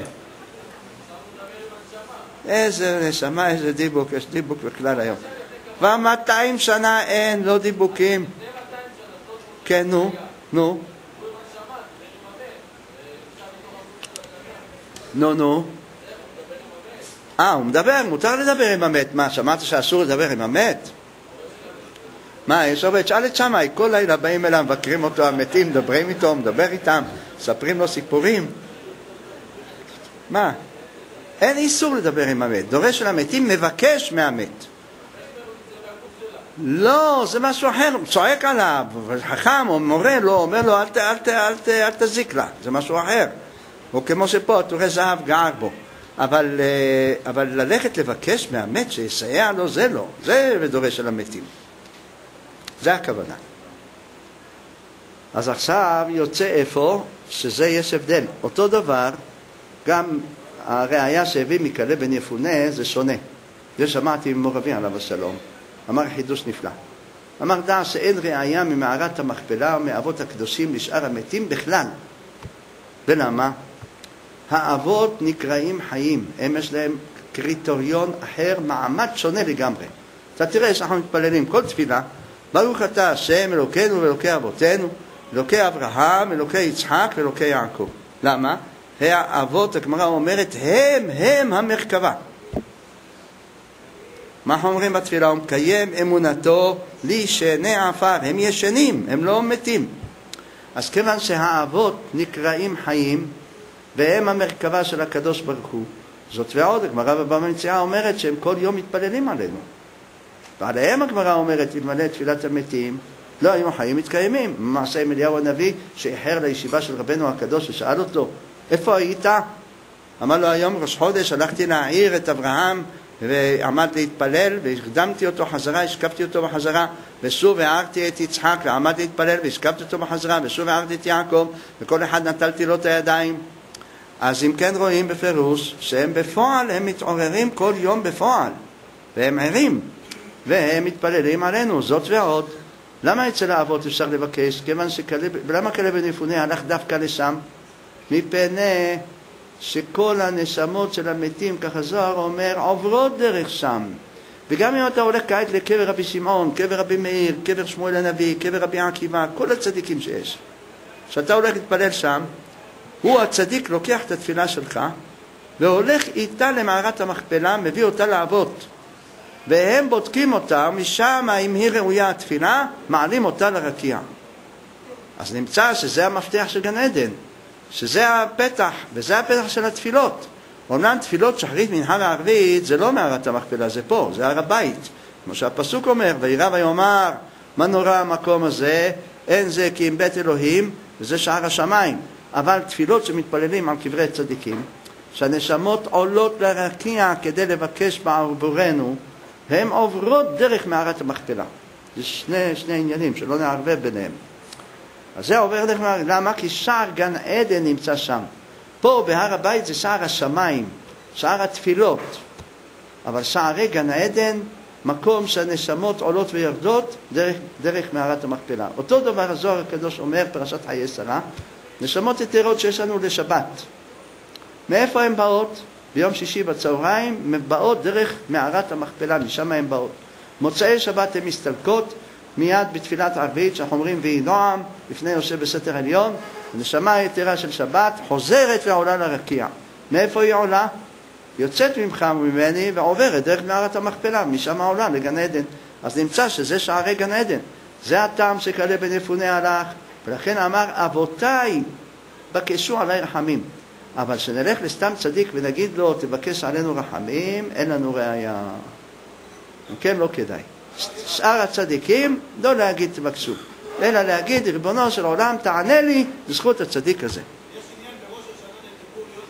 איזה נשמה, איזה דיבוק, יש דיבוק בכלל היום. כבר 200 שנה אין, לא דיבוקים. כן, נו. הוא מדבר, מותר לדבר עם המת. מה, שמעת שאסור לדבר עם המת? מה, יש עובד, שאל את שמאי, כל לילה באים אליו, מבקרים אותו, המתים, מדברים איתו, מדבר איתם, מספרים לו סיפורים. מה? אין איסור לדבר עם המת. דורש של המתים מבקש מהמת. לא, זה משהו אחר, צועק עליו, חכם או מורה לו, אומר לו, אל תזיק לה, זה משהו אחר. או כמו שפה, תורי זהב גער בו. אבל ללכת לבקש מהמת שיסייע לו, זה לא. זה ודורש של המתים. זה הכוונה. אז עכשיו יוצא איפה שזה יש הבדל. אותו דבר, גם הראיה שהביא מכלב בן יפונה זה שונה. זה שמעתי ממורבי עליו השלום. אמר חידוש נפלא. אמר דע שאין ראיה ממערת המכפלה ומאבות הקדושים לשאר המתים בכלל. ולמה? האבות נקראים חיים. הם יש להם קריטריון אחר, מעמד שונה לגמרי. אתה תראה שאנחנו מתפללים כל תפילה, ברוך אתה השם אלוקינו ואלוקי אבותינו, אלוקי אברהם, אלוקי יצחק ואלוקי יעקב. למה? האבות, הגמרא אומרת, הם המרכבה. מה אנחנו אומרים בתפילה? הוא מקיים אמונתו לישני עפר. הם ישנים, הם לא מתים. אז כיוון שהאבות נקראים חיים, והם המרכבה של הקדוש ברוך הוא, זאת ועוד, הגמרא בבבא מציעא אומרת שהם כל יום מתפללים עלינו. ועליהם הגמרא אומרת, אלמלא תפילת המתים, לא היו חיים מתקיימים. מעשה עם אליהו הנביא, שאיחר לישיבה של רבנו הקדוש, ושאל אותו, איפה היית? אמר לו, היום ראש חודש, הלכתי להעיר את אברהם, ועמד להתפלל, והקדמתי אותו חזרה, השקפתי אותו בחזרה, ושוב הערתי את יצחק, ועמד להתפלל, והשקפתי אותו בחזרה, ושוב הערתי את יעקב, וכל אחד נטלתי לו את הידיים. אז אם כן רואים בפירוש, שהם בפועל, הם מתעוררים כל יום בפועל, והם ערים, והם מתפללים עלינו, זאת ועוד. למה אצל האבות אפשר לבקש? כיוון למה כלב בן יפונה הלך דווקא לשם? מפני שכל הנשמות של המתים, ככה זוהר אומר, עוברות דרך שם. וגם אם אתה הולך כעת לקבר רבי שמעון, קבר רבי מאיר, קבר שמואל הנביא, קבר רבי עקיבא, כל הצדיקים שיש, שאתה הולך להתפלל שם, הוא הצדיק לוקח את התפילה שלך והולך איתה למערת המכפלה, מביא אותה לאבות, והם בודקים אותה, משם אם היא ראויה התפילה, מעלים אותה לרקיע. אז נמצא שזה המפתח של גן עדן, שזה הפתח, וזה הפתח של התפילות. אומנם תפילות שחרית, מנחה וערבית, זה לא מערת המכפלה, זה פה, זה הר הבית. כמו שהפסוק אומר, וירא ויאמר, מה נורא המקום הזה, אין זה כי אם בית אלוהים, וזה שער השמיים. אבל תפילות שמתפללים על קברי צדיקים, שהנשמות עולות לרקיע כדי לבקש בעבורנו, הן עוברות דרך מערת המכפלה. זה שני עניינים שלא נערבב ביניהם. אז זה עובר דרך מערת, למה? כי שער גן עדן נמצא שם. פה בהר הבית זה שער השמיים, שער התפילות. אבל שערי גן עדן, מקום שהנשמות עולות וירדות דרך מערת המכפלה. אותו דבר הזוהר הקדוש אומר, פרשת חיי שרה, נשמות יתרות שיש לנו לשבת. מאיפה הן באות? ביום שישי בצהריים, הן באות דרך מערת המכפלה, משם הן באות. מוצאי שבת הן מסתלקות, מיד בתפילת ערבית, שאנחנו אומרים, ויהי נועם, לפני יושב בסתר עליון, הנשמה היתרה של שבת חוזרת ועולה לרקיע. מאיפה היא עולה? יוצאת ממך וממני ועוברת דרך מערת המכפלה, משם עולה לגן עדן. אז נמצא שזה שערי גן עדן. זה הטעם שכלב בן יפונה הלך, ולכן אמר, אבותיי בקשו עלי רחמים. אבל שנלך לסתם צדיק ונגיד לו, תבקש עלינו רחמים, אין לנו ראיה. כן, לא כדאי. שאר הצדיקים, לא להגיד תבקשו, אלא להגיד, ריבונו של עולם, תענה לי בזכות הצדיק הזה. יש עניין בראש השנה לכיפור להיות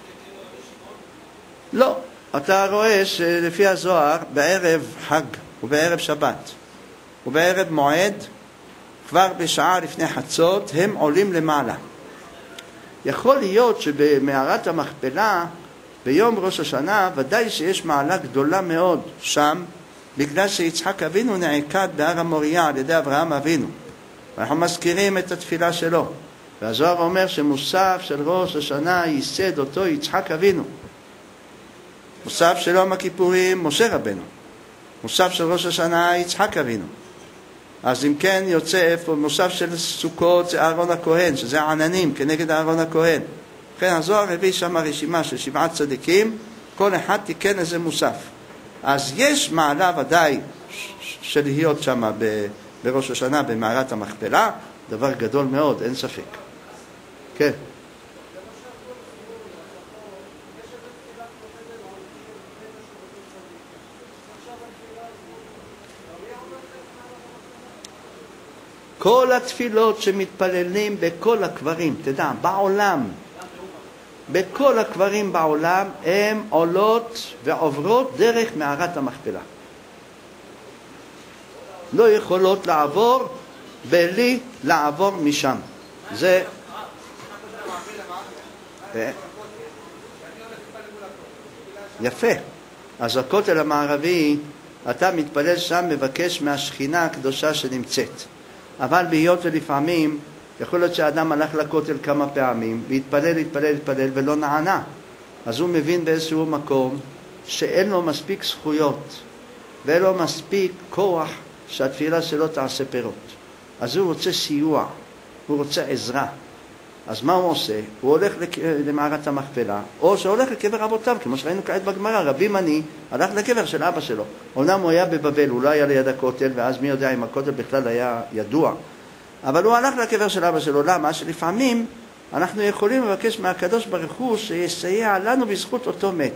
בקבר רבי שמעון? לא. אתה רואה שלפי הזוהר, בערב חג ובערב שבת ובערב מועד, כבר בשעה לפני חצות הם עולים למעלה. יכול להיות שבמערת המכפלה ביום ראש השנה ודאי שיש מעלה גדולה מאוד שם, בגלל שיצחק אבינו נעקד בהר המוריה על ידי אברהם אבינו. אנחנו מזכירים את התפילה שלו. והזוהר אומר שמוסף של ראש השנה ייסד אותו יצחק אבינו. מוסף של יום הכיפורים משה רבנו. מוסף של ראש השנה יצחק אבינו. אז אם כן יוצא איפה מוסף של סוכות זה אהרון הכהן, שזה העננים כנגד אהרון הכהן. לכן הזוהר הביא שם רשימה של 7 צדיקים, כל אחד תיקן איזה מוסף. אז יש מעלה ודאי של להיות שם בראש השנה במערת המכפלה, דבר גדול מאוד, אין ספק. כן. כל התפילות שמתפללים בכל הקברים, תדע, בעולם, בכל הקברים בעולם, הן עולות ועוברות דרך מערת המכפלה. לא יכולות לעבור בלי לעבור משם. זה... יפה. אז הכותל המערבי, אתה מתפלל שם, מבקש מהשכינה הקדושה שנמצאת. אבל בהיות ולפעמים, יכול להיות שהאדם הלך לכותל כמה פעמים, והתפלל ולא נענה. אז הוא מבין באיזשהו מקום שאין לו מספיק זכויות, ואין לו מספיק כוח שהתפילה שלו תעשה פירות. אז הוא רוצה סיוע, הוא רוצה עזרה. אז מה הוא עושה? הוא הולך למערת המכפלה, או שהולך לקבר אבותיו, כמו שראינו כעת בגמרא. רבי מני הלך לקבר של אבא שלו. אומנם הוא היה בבבל, הוא לא היה ליד הכותל, ואז מי יודע אם הכותל בכלל היה ידוע. אבל הוא הלך לקבר של אבא שלו. למה? שלפעמים אנחנו יכולים לבקש מהקדוש ברוך הוא שיסייע לנו בזכות אותו מת.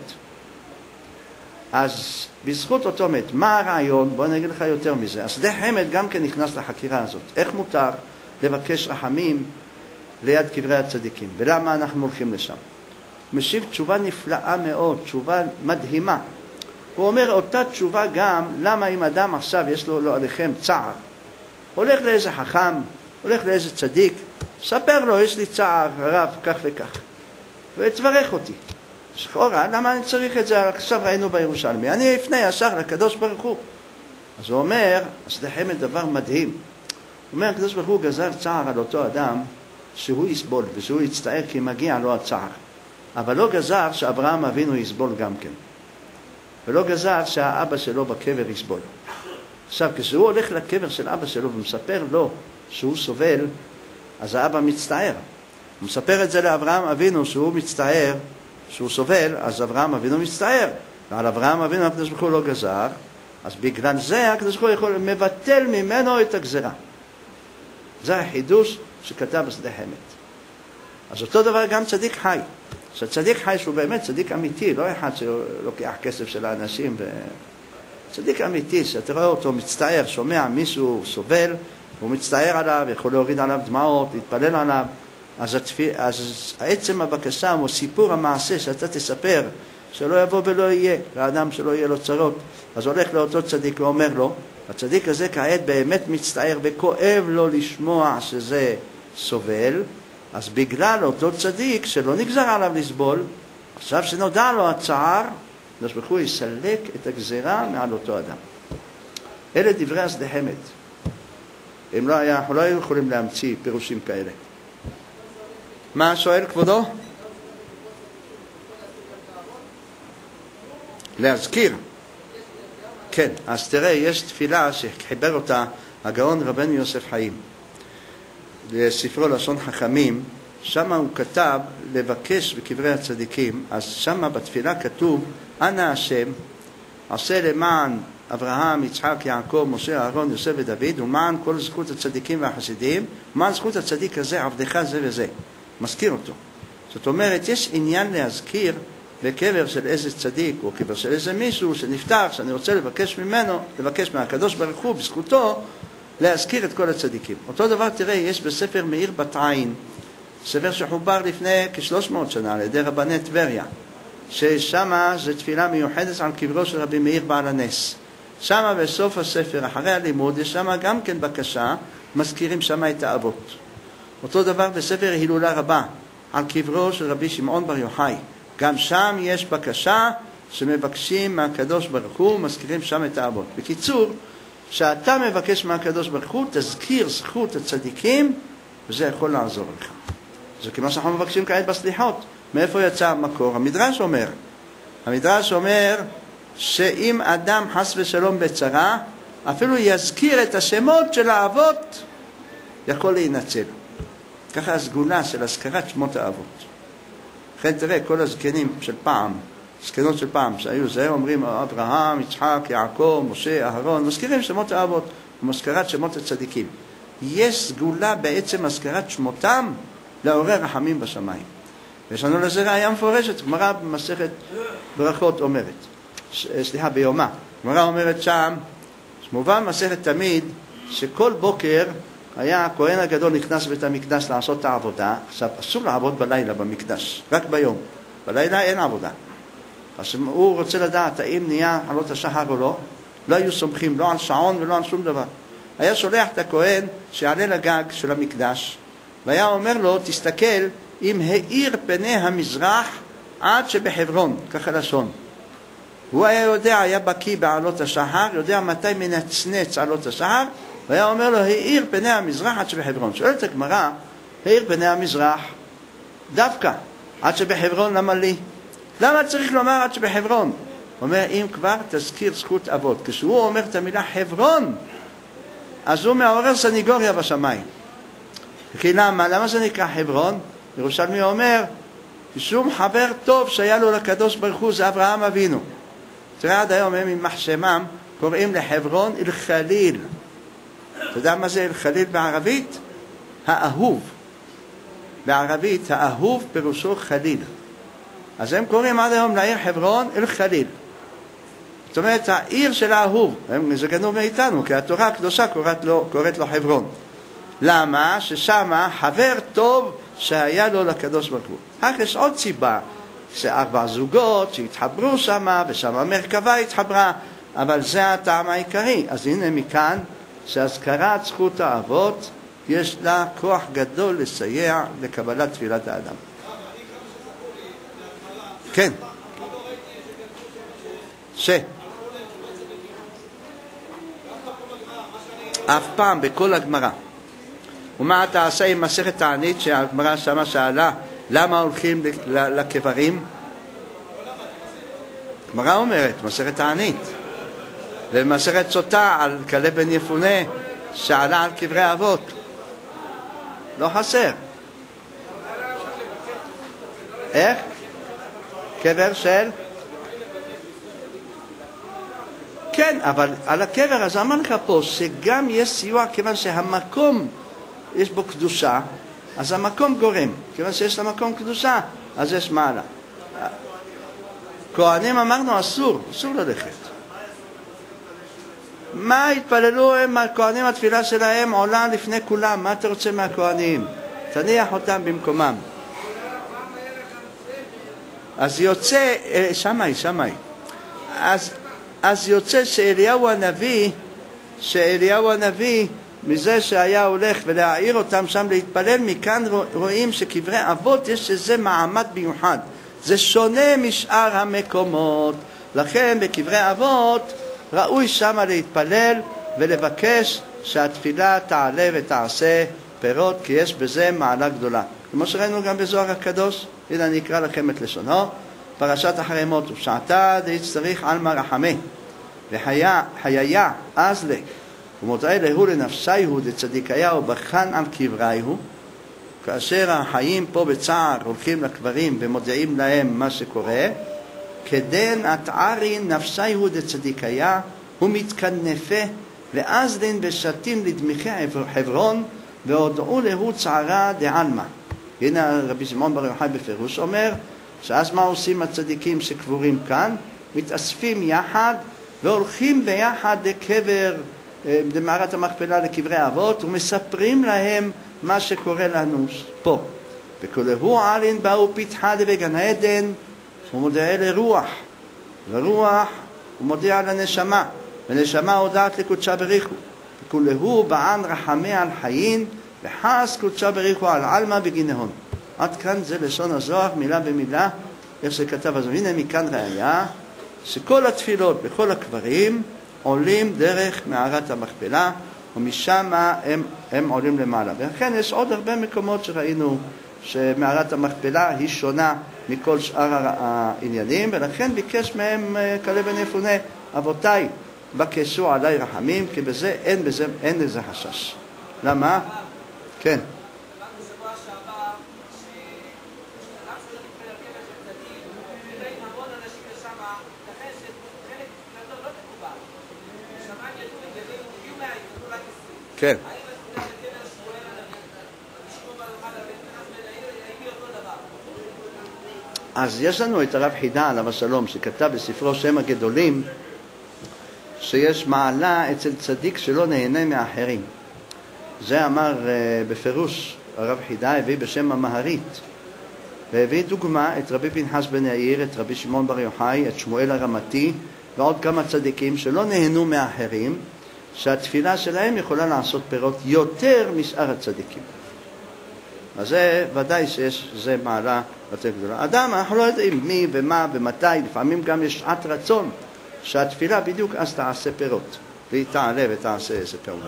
אז בזכות אותו מת, מה הרעיון? בוא נגיד לך יותר מזה. השדה חמד גם כן נכנס לחקירה הזאת. איך מותר לבקש רחמים ליד קברי הצדיקים? ולמה אנחנו הולכים לשם? משיב תשובה נפלאה מאוד, תשובה מדהימה. הוא אומר אותה תשובה גם, למה אם אדם עכשיו יש לו לא עליכם צער, הולך לאיזה חכם, הולך לאיזה צדיק, ספר לו, יש לי צער רב כך וכך, ותברך אותי. שחורה, למה אני צריך את זה? עכשיו ראינו בירושלמי, אני אפנה ישר לקדוש ברוך הוא. אז הוא אומר, אז לחמד דבר מדהים. הוא אומר, הקדוש ברוך הוא גזר צער על אותו אדם, שהוא יסבול ושהוא יצטער כי מגיע לו הצער. אבל לא גזר שאברהם אבינו יסבול גם כן. ולא גזר שהאבא שלו בקבר יסבול. עכשיו, כשהוא הולך לקבר של אבא שלו ומספר לו שהוא סובל, אז האבא מצטער. הוא מספר את זה לאברהם אבינו שהוא מצטער, שהוא סובל, אז אברהם אבינו מצטער. ועל אברהם אבינו הקדוש ברוך הוא לא גזר, אז בגלל זה הקדוש ברוך הוא יכול מבטל ממנו את הגזרה. זה החידוש שכתב בשדה חמד. אז אותו דבר גם צדיק חי. שצדיק חי שהוא באמת צדיק אמיתי, לא אחד שלוקח כסף של האנשים. צדיק אמיתי, שאתה רואה אותו מצטער, שומע מישהו סובל, הוא מצטער עליו, יכול להוריד עליו דמעות, להתפלל עליו. אז העצם הבקשה הוא סיפור המעשה שאתה תספר, שלא יבוא ולא יהיה, לאדם שלא יהיה לו צרות. אז הולך לאותו צדיק ואומר לו, הצדיק הזה כעת באמת מצטער וכואב לו לשמוע שזה סובל, אז בגלל אותו צדיק שלא נגזר עליו לסבול, עכשיו שנודע לו הצער, הקדוש ברוך הוא יסלק את הגזירה מעל אותו אדם. אלה דברי השדה חמד. אם לא היה, אנחנו לא היינו יכולים להמציא פירושים כאלה. מה שואל כבודו? להזכיר. כן, אז תראה, יש תפילה שחיבר אותה הגאון רבנו יוסף חיים לספרו לשון חכמים. שם הוא כתב לבקש בקברי הצדיקים. אז שם בתפילה כתוב, אנא השם עשה למען אברהם, יצחק, יעקב, משה, אהרון, יוסף ודוד, ומען כל זכות הצדיקים והחסידים, ומען זכות הצדיק הזה, עבדך זה וזה. מזכיר אותו. זאת אומרת, יש עניין להזכיר בקבר של איזה צדיק או קבר של איזה מישהו שנפטר, שאני רוצה לבקש ממנו, לבקש מהקדוש ברוך הוא בזכותו להזכיר את כל הצדיקים. אותו דבר תראה, יש בספר מאיר בת עין, ספר שחובר לפני כ-300 שנה על ידי רבני טבריה, ששמה זה תפילה מיוחדת על קברו של רבי מאיר בעל הנס. שמה בסוף הספר, אחרי הלימוד, יש שמה גם כן בקשה מזכירים שם את האבות. אותו דבר בספר הילולה רבה, על קברו של רבי שמעון בר יוחאי. גם שם יש בקשה שמבקשים מהקדוש ברוך הוא, מזכירים שם את האבות. בקיצור, שאתה מבקש מהקדוש ברוך הוא, תזכיר זכות הצדיקים, וזה יכול לעזור לך. זה כמו שאנחנו מבקשים כעת בסליחות. מאיפה יצא המקור? המדרש אומר שאם אדם חס ושלום בצרה, אפילו יזכיר את השמות של האבות, יכול להינצל. ככה הסגולה של הזכרת שמות האבות. לכן תראה, כל הזקנים של פעם, זקנות של פעם שהיו זה, אומרים אברהם, יצחק, יעקב, משה, אהרון, מזכירים שמות האבות ומזכרת שמות הצדיקים. יש סגולה בעצם הזכרת שמותם לעורר רחמים בשמיים. ויש לנו לזה ראיה מפורשת, גמרא במסכת ברכות אומרת, ביומא, גמרא אומרת שם, מובן מסכת תמיד, שכל בוקר היה הכהן הגדול נכנס לבית המקדש לעשות את העבודה. עכשיו אסור לעבוד בלילה במקדש, רק ביום. בלילה אין עבודה. אז הוא רוצה לדעת האם נהיה עלות השחר או לא. לא היו סומכים לא על שעון ולא על שום דבר. היה שולח את הכהן שיעלה לגג של המקדש, והיה אומר לו, תסתכל אם האיר פני המזרח עד שבחברון, ככה לשון. הוא היה יודע, היה בקיא בעלות השחר, יודע מתי מנצנץ עלות השחר, והיה אומר לו, האיר פני המזרח עד שבחברון. שואלת הגמרא, האיר פני המזרח דווקא עד שבחברון, למה לי? למה צריך לומר עד שבחברון? הוא אומר, אם כבר תזכיר זכות אבות. כשהוא אומר את המילה חברון, אז הוא מעורר סניגוריה בשמיים. כי למה זה נקרא חברון? ירושלמי אומר, שום חבר טוב שהיה לו לקדוש ברוך הוא זה אברהם אבינו. תראה, עד היום הם עם מחשמם קוראים לחברון אל-חליל. אתה יודע מה זה אל-חליל בערבית? האהוב. בערבית האהוב פירושו חליל. אז הם קוראים עד היום לעיר חברון אל-חליל. זאת אומרת, העיר של האהוב. הם זגנו מאיתנו, כי התורה הקדושה קוראת לו חברון. למה? ששם חבר טוב שהיה לו לקדוש ברוך הוא. אך יש עוד סיבה, שארבע זוגות שהתחברו שם, ושם המרכבה התחברה, אבל זה הטעם העיקרי. אז הנה מכאן, שהזכרת זכות האבות, יש לה כוח גדול לסייע לקבלת תפילת האדם. כן. אף פעם בכל הגמרא. ומה אתה עשה עם מסכת תענית שהגמרא שמה שאלה למה הולכים לקברים? הגמרא אומרת מסכת תענית, ומסכת סוטה על כלב בן יפונה שעלה על קברי אבות. לא חסר. איך? קבר של? כן, אבל על הקבר, אז אמר לך פה שגם יש סיוע, כיוון שהמקום יש בו קדושה, אז המקום גורם. כיוון שיש למקום קדושה, אז יש מעלה. כהנים אמרנו אסור ללכת. מה התפללו הם הכהנים? התפילה שלהם עולה לפני כולם. מה אתה רוצה מהכהנים? תניח אותם במקומם. אז יוצא, שמאי. אז יוצא שאליהו הנביא, מזה שהיה הולך ולהעיר אותם שם להתפלל, מכאן רואים שקברי אבות יש איזה מעמד מיוחד. זה שונה משאר המקומות. לכן בקברי אבות ראוי שם להתפלל ולבקש שהתפילה תעלה ותעשה פירות, כי יש בזה מעלה גדולה. כמו שראינו גם בזוהר הקדוש, הנה אני אקרא לכם את לשונו, פרשת אחרי מות, ושעתה דהצטריך עלמא רחמי, והיה אז לה, ומודעי להו לנפשייהו דצדיקייהו בחן על קברייהו, כאשר החיים פה בצער הולכים לקברים ומודיעים להם מה שקורה, כדן התערין נפשייהו דצדיקיה, הוא מתכנפה, ואז דין בשתים לדמיכי חברון, והודעו להו צערה דעלמא. הנה רבי שמעון בר יוחאי בפירוש אומר, שאז מה עושים הצדיקים שקבורים כאן? מתאספים יחד והולכים ביחד לקבר, למערת המכפלה, לקברי אבות, ומספרים להם מה שקורה לנו פה. וכלהו עלין באו פתחה בגן עדן, הוא מודיע לרוח, ורוח הוא מודיע לנשמה, ונשמה הודעת לקודשה בריחו. כולהו בען רחמי על חיין וחס קודשה בריחו על עלמא בגינהון. עד כאן זה לשון הזוהר מילה במילה איך שכתב. אז הנה מכאן ראיה שכל התפילות בכל הקברים עולים דרך מערת המכפלה ומשם הם עולים למעלה. ולכן יש עוד הרבה מקומות שראינו שמערת המכפלה היא שונה מכל שאר העניינים, ולכן ביקש מהם כלב בן יפונה, אבותיי בקשו עליי רחמים, כי בזה אין לזה חשש. למה? כן. כן. אז יש לנו את הרב חידה עליו השלום שכתב בספרו שם הגדולים שיש מעלה אצל צדיק שלא נהנה מאחרים. זה אמר בפירוש הרב חידה, הביא בשם המהרית, והביא דוגמה את רבי פנחס בן יאיר, את רבי שמעון בר יוחאי, את שמואל הרמתי ועוד כמה צדיקים שלא נהנו מאחרים, שהתפילה שלהם יכולה לעשות פירות יותר משאר הצדיקים. אז זה ודאי שזה מעלה יותר גדולה. אדם, אנחנו לא יודעים מי ומה ומתי, לפעמים גם יש שעת רצון שהתפילה בדיוק אז תעשה פירות, והיא תעלה ותעשה איזה פעולה.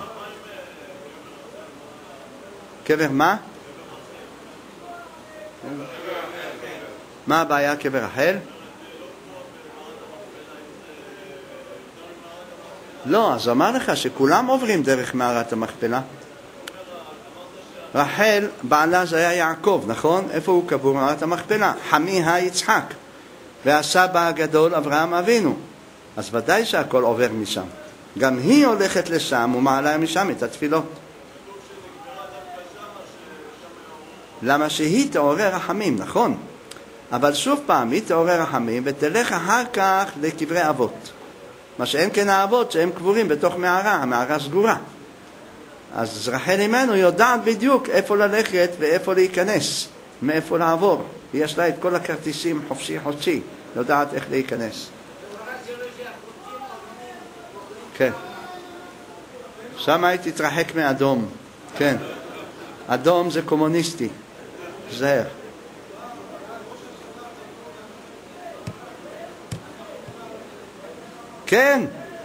קבר מה? מה הבעיה קבר רחל? לא, אז אמר לך שכולם עוברים דרך מערת המכפלה. רחל, בעלה זה היה יעקב, נכון? איפה הוא קבור? מערת המכפלה. חמיה יצחק, והסבא הגדול אברהם אבינו. אז ודאי שהכל עובר משם. גם היא הולכת לשם ומעלה משם את התפילות. למה שהיא תעורר רחמים, נכון? אבל שוב פעם, היא תעורר רחמים ותלך אחר כך לקברי אבות. מה שאין כן האבות שהם קבורים בתוך מערה, המערה סגורה. אז רחל אימנו יודעת בדיוק איפה ללכת ואיפה להיכנס, מאיפה לעבור. יש לה את כל הכרטיסים חופשי, יודעת איך להיכנס. כן. שם הייתי תתרחק מאדום. כן. אדום זה קומוניסטי. זהר. כן.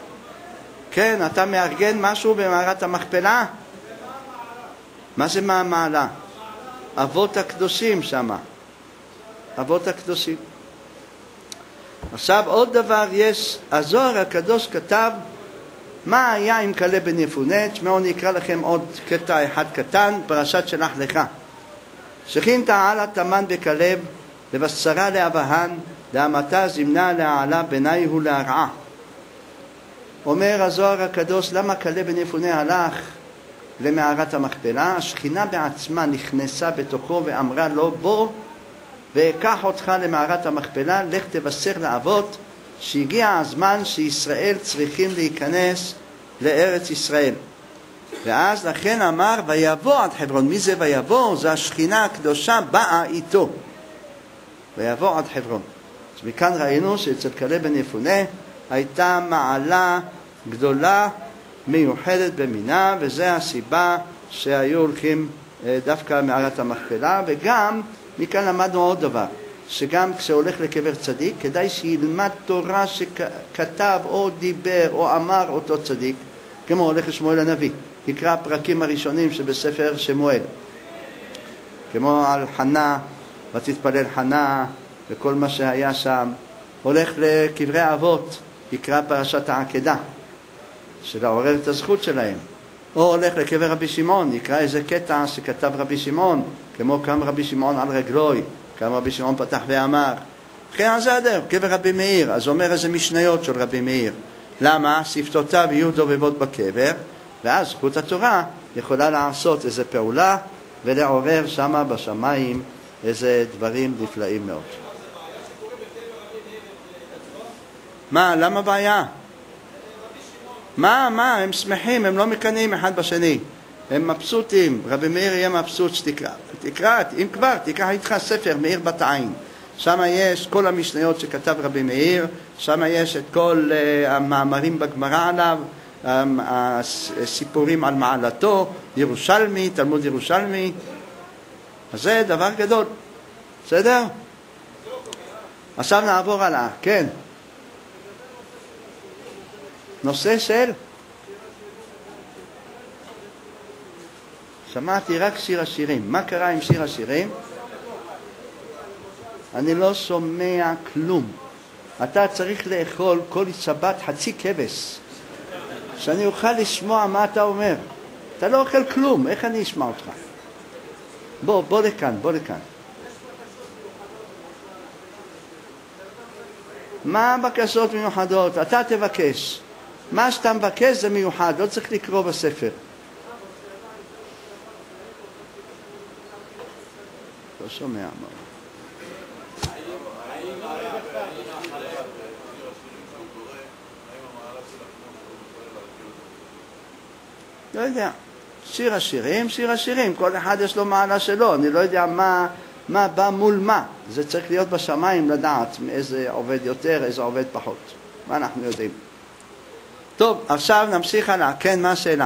כן, אתה מארגן משהו במערת המכפלה? מה זה מעלה? אבות הקדושים שמה. אבות הקדושים. עכשיו עוד דבר יש, הזוהר הקדוש כתב מה היה עם כלב בן יפונה. תשמעו, אני אקרא לכם עוד קטע אחד קטן, פרשת שלח לך. שכין תעלה תמן בכלב, לבשרה לאבהן, להמתה זמנה להעלה בני הוא להרעה. אומר הזוהר הקדוש, למה כלב בן יפונה הלך למערת המכפלה? השכינה בעצמה נכנסה בתוכו ואמרה לו, בוא ואקח אותך למערת המכפלה, לך תבשר לאבות שהגיע הזמן שישראל צריכים להיכנס לארץ ישראל. ואז לכן אמר ויבוא עד חברון. מי זה ויבוא? זה השכינה הקדושה באה איתו. ויבוא עד חברון. אז מכאן ראינו שאצל כלב בן יפונה הייתה מעלה גדולה מיוחדת במינה, וזה הסיבה שהיו הולכים דווקא מערת המכפלה. וגם מכאן למדנו עוד דבר, שגם כשהולך לקבר צדיק כדאי שילמד תורה שכתב או דיבר או אמר אותו צדיק, כמו הולך לשמואל הנביא, יקרא הפרקים הראשונים שבספר שמואל, כמו על חנה ותתפלל חנה וכל מה שהיה שם. הולך לקברי האבות, יקרא פרשת העקדה שלעורר את הזכות שלהם. או הולך לקבר רבי שמעון, יקרא איזה קטע שכתב רבי שמעון, כמו קם רבי שמעון על רגלוי, קם רבי שמעון פתח ואמר. כן, זה הדרך. קבר רבי מאיר, אז אומר איזה משניות של רבי מאיר. למה? שפתותיו יהיו דובבות בקבר, ואז זכות התורה יכולה לעשות איזה פעולה ולעורר שמה בשמיים איזה דברים נפלאים מאוד. מה? למה בעיה? מה? הם שמחים, הם לא מקנאים אחד בשני. הם מבסוטים. רבי מאיר יהיה מבסוט שתקרא, אם כבר, תיקח איתך ספר מאיר בת עין. שם יש כל המשניות שכתב רבי מאיר, שם יש את כל המאמרים בגמרא עליו, סיפורים על מעלתו, ירושלמי, תלמוד ירושלמי, אז זה דבר גדול, בסדר? עכשיו נעבור הלאה, כן. נושא של? שמעתי רק שיר השירים. מה קרה עם שיר השירים? אני לא שומע כלום. אתה צריך לאכול כל שבת חצי כבש, שאני אוכל לשמוע מה אתה אומר. אתה לא אוכל כלום, איך אני אשמע אותך? בוא לכאן, בוא לכאן. מה בקשות מיוחדות? אתה תבקש. מה שאתה מבקש זה מיוחד, לא צריך לקרוא בספר. לא שומע מה. לא יודע. שיר השירים, שיר השירים. כל אחד יש לו מעלה שלו. אני לא יודע מה בא מול מה. זה צריך להיות בשמיים לדעת איזה עובד יותר, איזה עובד פחות. מה אנחנו יודעים? טוב, עכשיו נמשיך הלאה. כן, מה השאלה?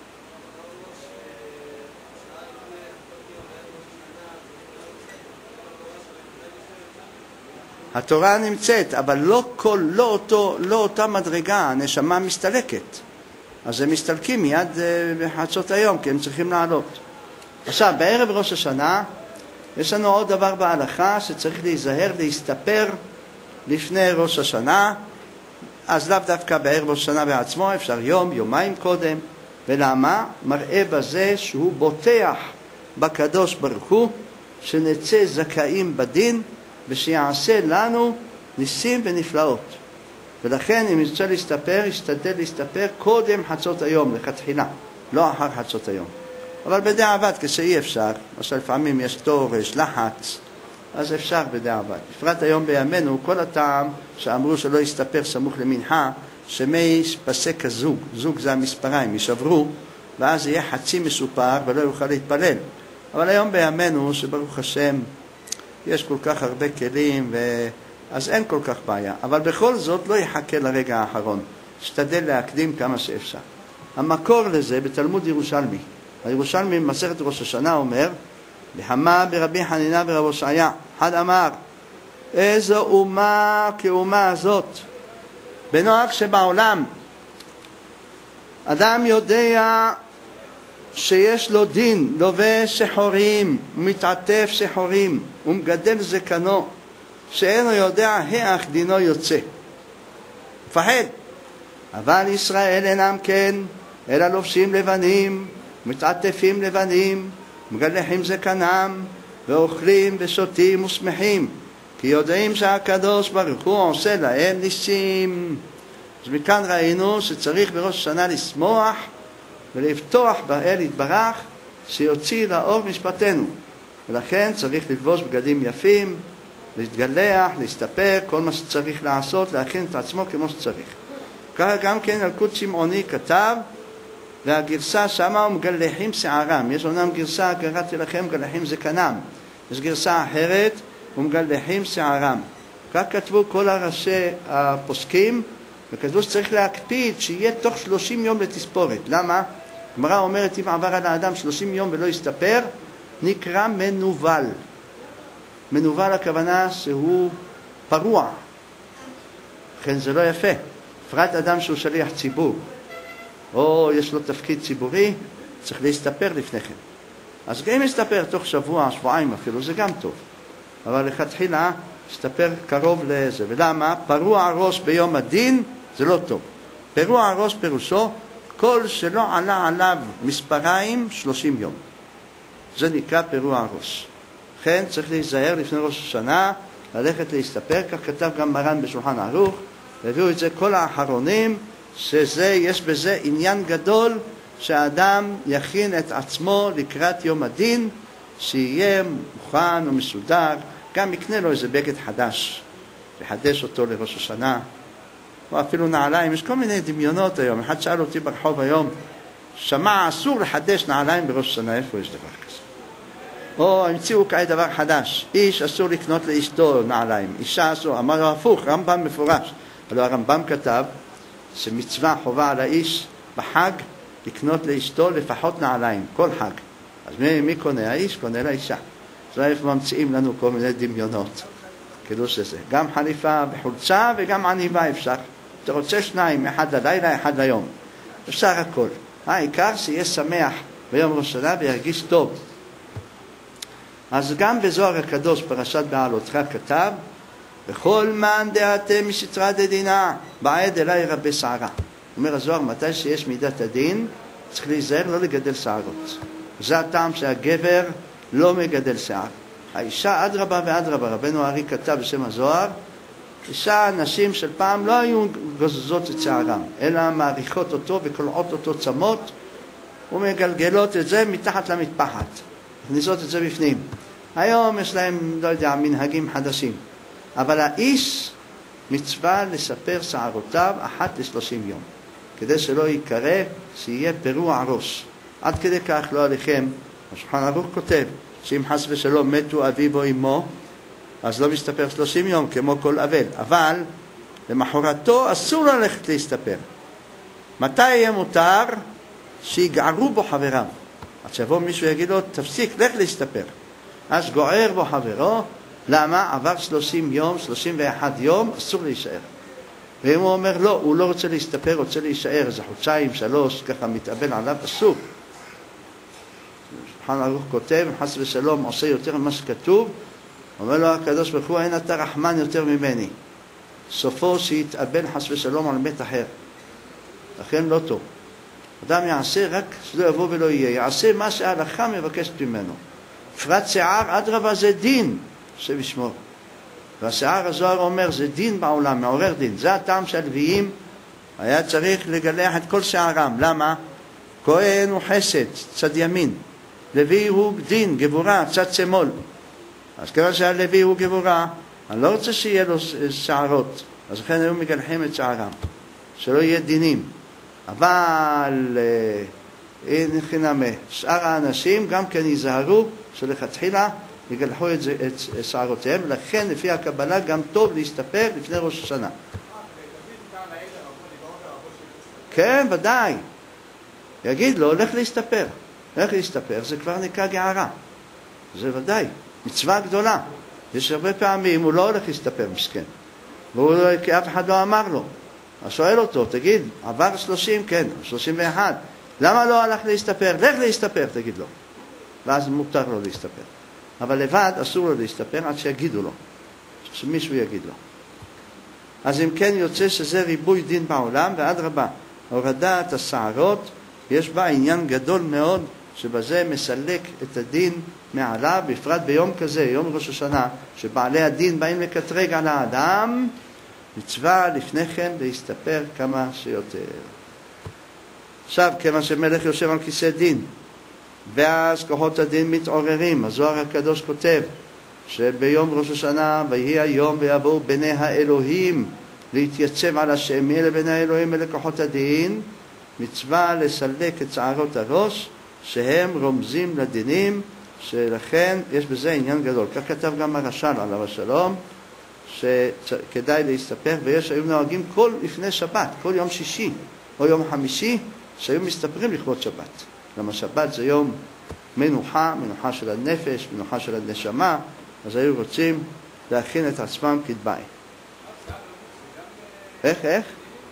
התורה נמצאת, אבל לא אותה מדרגה, הנשמה מסתלקת. אז הם מסתלקים מיד בחצות היום, כי הם צריכים לעלות. עכשיו, בערב ראש השנה, יש לנו עוד דבר בהלכה שצריך להיזהר, להסתפר לפני ראש השנה, אז לאו דווקא בערב ראש השנה בעצמו, אפשר יום, יומיים קודם. ולמה? מראה בזה שהוא בוטח בקדוש ברוך הוא, שנצא זכאים בדין, ושיעשה לנו ניסים ונפלאות. ולכן אם ירצה להסתפר, ישתדל להסתפר קודם חצות היום, לכתחילה, לא אחר חצות היום. אבל בדיעבד, כשאי אפשר, למשל לפעמים יש תור, יש לחץ, אז אפשר בדיעבד. בפרט היום בימינו, כל הטעם שאמרו שלא יסתפר סמוך למנחה, שמי פסק הזוג, זוג זה המספריים, ישברו, ואז יהיה חצי מסופר ולא יוכל להתפלל. אבל היום בימינו, שברוך השם, יש כל כך הרבה כלים, אז אין כל כך בעיה. אבל בכל זאת לא יחכה לרגע האחרון. שתדל להקדים כמה שאפשר. המקור לזה בתלמוד ירושלמי. הירושלמי במסכת ראש השנה אומר, בחמה ברבי חנינה ברב הושעיה, אחד אמר, איזו אומה כאומה הזאת. בנוהג שבעולם, אדם יודע שיש לו דין, לובש שחורים, מתעטף שחורים, ומגדל זקנו, שאינו יודע איך דינו יוצא. פחד. אבל ישראל אינם כן, אלא לובשים לבנים, מתעטפים לבנים, מגלחים זקנם, ואוכלים ושותים ושמחים, כי יודעים שהקדוש ברוך הוא עושה להם ניסים. אז מכאן ראינו שצריך בראש השנה לשמוח, ולפתוח באל יתברך שיוציא לאור משפטנו. ולכן צריך ללבוש בגדים יפים, להתגלח, להסתפר, כל מה שצריך לעשות, להכין את עצמו כמו שצריך. ככה גם כן ילקוט שמעוני כתב, והגרסה שמה הוא מגלחים שערם. יש אומנם גרסה, קראתי לכם, מגלחים זקנם. יש גרסה אחרת, ומגלחים שערם. כך כתבו כל הראשי הפוסקים, וכתבו שצריך להקפיד שיהיה תוך 30 יום לתספורת. למה? הגמרא אומרת, אם עבר על האדם 30 יום ולא יסתפר, נקרא מנוול. מנוול הכוונה שהוא פרוע. לכן זה לא יפה. בפרט אדם שהוא שליח ציבור, או יש לו תפקיד ציבורי, צריך להסתפר לפני כן. אז גם יסתפר תוך שבוע, שבועיים אפילו, זה גם טוב. אבל לכתחילה, יסתפר קרוב לזה. ולמה? פרוע הראש ביום הדין, זה לא טוב. פרוע הראש פירושו, כל שלא עלה עליו מספריים 30 יום. זה נקרא פרוע הראש. לכן צריך להיזהר לפני ראש השנה, ללכת להסתפר, כך כתב גם מרן בשולחן ערוך, והביאו את זה כל האחרונים, שיש בזה עניין גדול, שהאדם יכין את עצמו לקראת יום הדין, שיהיה מוכן ומסודר, גם יקנה לו איזה בגד חדש, לחדש אותו לראש השנה, או אפילו נעליים. יש כל מיני דמיונות היום. אחד שאל אותי ברחוב היום, שמע אסור לחדש נעליים בראש השנה, איפה יש דבר כזה? או המציאו כעת דבר חדש, איש אסור לקנות לאשתו נעליים, אישה אסור. אמר לו הפוך, רמב"ם מפורש. אבל הרמב"ם כתב שמצווה חובה על האיש בחג לקנות לאשתו לפחות נעליים, כל חג. אז מי קונה? האיש קונה לאישה. זה איפה ממציאים לנו כל מיני דמיונות. כאילו שזה. גם חליפה וחולצה וגם עניבה אפשר. אתה רוצה שניים, אחד ללילה, אחד ליום. אפשר הכל. העיקר שיהיה שמח ביום ראש השנה וירגיש טוב. אז גם בזוהר הקדוש, פרשת בעלותך, כתב, בכל מן דעתם מסתרא דדינה, בעד אליי רבי שערה. אומר הזוהר, מתי שיש מידת הדין, צריך להיזהר לא לגדל שערות. זה הטעם שהגבר לא מגדל שיער. האישה אדרבה ואדרבה, רבנו הארי כתב בשם הזוהר, אישה, נשים של פעם לא היו גוזזות את שערם, אלא מעריכות אותו וקולעות אותו צמות, ומגלגלות את זה מתחת למטפחת, מכניסות את זה בפנים. היום יש להם, לא יודע, מנהגים חדשים. אבל האיש מצווה לספר שערותיו אחת ל30 יום, כדי שלא יקרא שיהיה פירוע ראש. עד כדי כך לא עליכם, השולחן ערוך כותב, שאם חס ושלום מתו אביו או אמו, אז לא מסתפר 30 יום כמו כל אבל. אבל למחרתו אסור ללכת להסתפר. מתי יהיה מותר? שיגערו בו חבריו. עד שיבוא מישהו יגיד לו, תפסיק, לך להסתפר. אז גוער בו חברו. למה? עבר 30 יום, 31 יום, אסור להישאר. ואם הוא אומר לא, הוא לא רוצה להסתפר, רוצה להישאר איזה חודשיים, 3, ככה מתאבל עליו, אסור. שולחן ערוך כותב, חס ושלום עושה יותר ממה שכתוב, אומר לו הקדוש ברוך הוא, אין אתה רחמן יותר ממני. סופו שיתאבל חס ושלום על מת אחר. לכן לא טוב. אדם יעשה רק שלא יבוא ולא יהיה, יעשה מה שההלכה מבקשת ממנו. פרט שיער, אדרבה, זה דין שבשמור. והשיער הזוהר אומר, זה דין בעולם, מעורר דין. זה הטעם שהלוויים היה צריך לגלח את כל שיערם. למה? כהן הוא חסד, צד ימין. לוי הוא דין, גבורה, צד שמאל. אז כיוון שהלוי הוא גבורה, אני לא רוצה שיהיה לו שערות. אז לכן היו מגלחים את שערם, שלא יהיה דינים. אבל אין חינמה. שאר האנשים גם כן ייזהרו שלכתחילה יגלחו את שערותיהם. לכן לפי הקבלה גם טוב להסתפר לפני ראש השנה. כן, ודאי. יגיד לו, הולך להסתפר. הולך להסתפר, זה כבר נקרא גערה. זה ודאי. מצווה גדולה. יש הרבה פעמים, הוא לא הולך להסתפר, מסכן. כי אף אחד לא אמר לו. אז שואל אותו, תגיד, עבר 30? כן, 31. למה לא הלך להסתפר? לך להסתפר, תגיד לו. ואז מותר לו להסתפר. אבל לבד אסור לו להסתפר עד שיגידו לו. שמישהו יגיד לו. אז אם כן יוצא שזה ריבוי דין בעולם, ועד רבה, הורדת השערות, יש בה עניין גדול מאוד, שבזה מסלק את הדין מעליו, בפרט ביום כזה, יום ראש השנה, שבעלי הדין באים לקטרג על האדם, מצווה לפני כן להסתפר כמה שיותר. עכשיו, כמה שמלך יושב על כיסא דין, ואז כוחות הדין מתעוררים, הזוהר הקדוש כותב, שביום ראש השנה, ויהי היום ויבואו בני האלוהים, להתייצב על השם, אלה בני האלוהים אלה כוחות הדין, מצווה לסלק את שערות הראש, שהם רומזים לדינים, שלכן יש בזה עניין גדול. כך כתב גם הרש"ל עליו השלום, שכדאי להסתפר, ויש היו נוהגים כל לפני שבת, כל יום שישי או יום חמישי, שהיו מסתפרים לכבוד שבת. למה שבת זה יום מנוחה, מנוחה של הנפש, מנוחה של הנשמה, אז היו רוצים להכין את עצמם כדבעי. איך?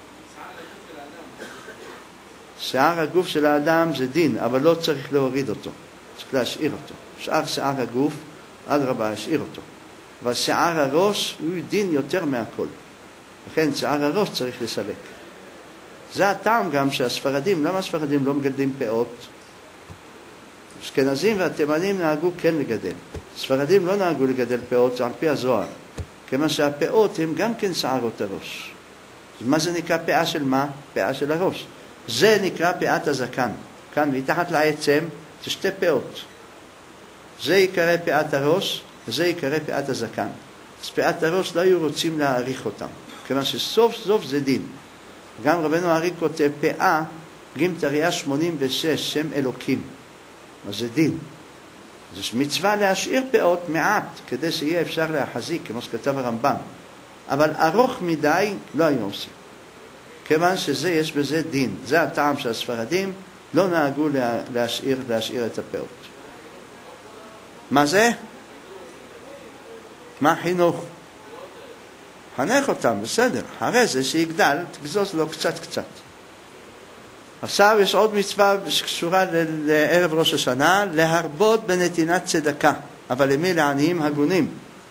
שיער הגוף של האדם זה דין, אבל לא צריך להוריד אותו, צריך להשאיר אותו. שאר שיער הגוף, אדרבה, להשאיר אותו. אבל שיער הראש הוא דין יותר מהכל. לכן שיער הראש צריך לסלק. זה הטעם גם שהספרדים, למה הספרדים לא מגדלים פאות? אשכנזים והתימנים נהגו כן לגדל. ספרדים לא נהגו לגדל פאות, זה על פי הזוהר. כיוון שהפאות הם גם כן שערות הראש. מה זה נקרא פאה של מה? פאה של הראש. זה נקרא פאת הזקן. כאן מתחת לעצם זה שתי פאות. זה יקרא פאת הראש וזה יקרא פאת הזקן. אז פאת הראש לא היו רוצים להעריך אותם, כיוון שסוף סוף זה דין. גם רבנו הארי כותב פאה, גימטריה 86, שם אלוקים. אז זה דין. זה מצווה להשאיר פאות מעט, כדי שיהיה אפשר להחזיק, כמו שכתב הרמב"ם. אבל ארוך מדי לא היו עושים. כיוון שזה יש בזה דין. זה הטעם של הספרדים, לא נהגו להשאיר את הפאות. מה זה? מה חינוך? חנך אותם, בסדר. הרי זה שיגדל, תגזוז לו קצת. עכשיו יש עוד מצווה שקשורה לערב ראש השנה, להרבות בנתינת צדקה, אבל למי? לעניים הגונים.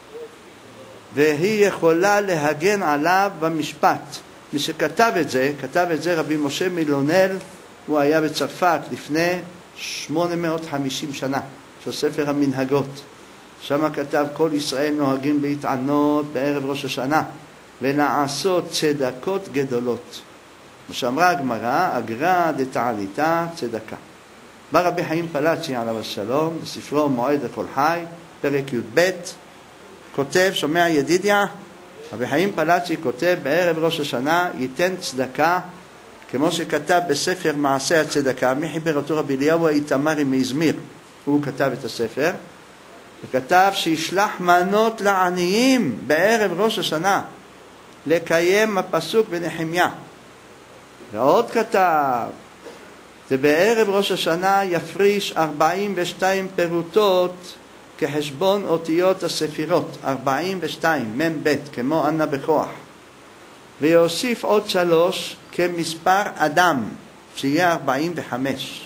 והיא יכולה להגן עליו במשפט. מי שכתב את זה רבי משה מילונל, הוא היה בצרפת לפני 850 שנה, של ספר המנהגות. שם כתב כל ישראל נוהגים להתענות בערב ראש השנה, ולעשות צדקות גדולות. מה שאמרה הגמרא, אגרא דתעליתא צדקה. בא רבי חיים פלאצ'י עליו השלום, בספרו מועד לכל חי, פרק י"ב, כותב, שומע ידידיה, רבי חיים פלאצ'י כותב, בערב ראש השנה ייתן צדקה, כמו שכתב בספר מעשה הצדקה, מי חיבר אותו? רבי אליהו האיתמרי מאזמיר, הוא כתב את הספר, וכתב שישלח מנות לעניים בערב ראש השנה, לקיים הפסוק בנחמיה. ועוד כתב, זה בערב ראש השנה יפריש 42 פירוטות כחשבון אותיות הספירות, 42, מ"ם ב', כמו ענה בכוח. ויוסיף עוד 3 כמספר אדם, שיהיה 45.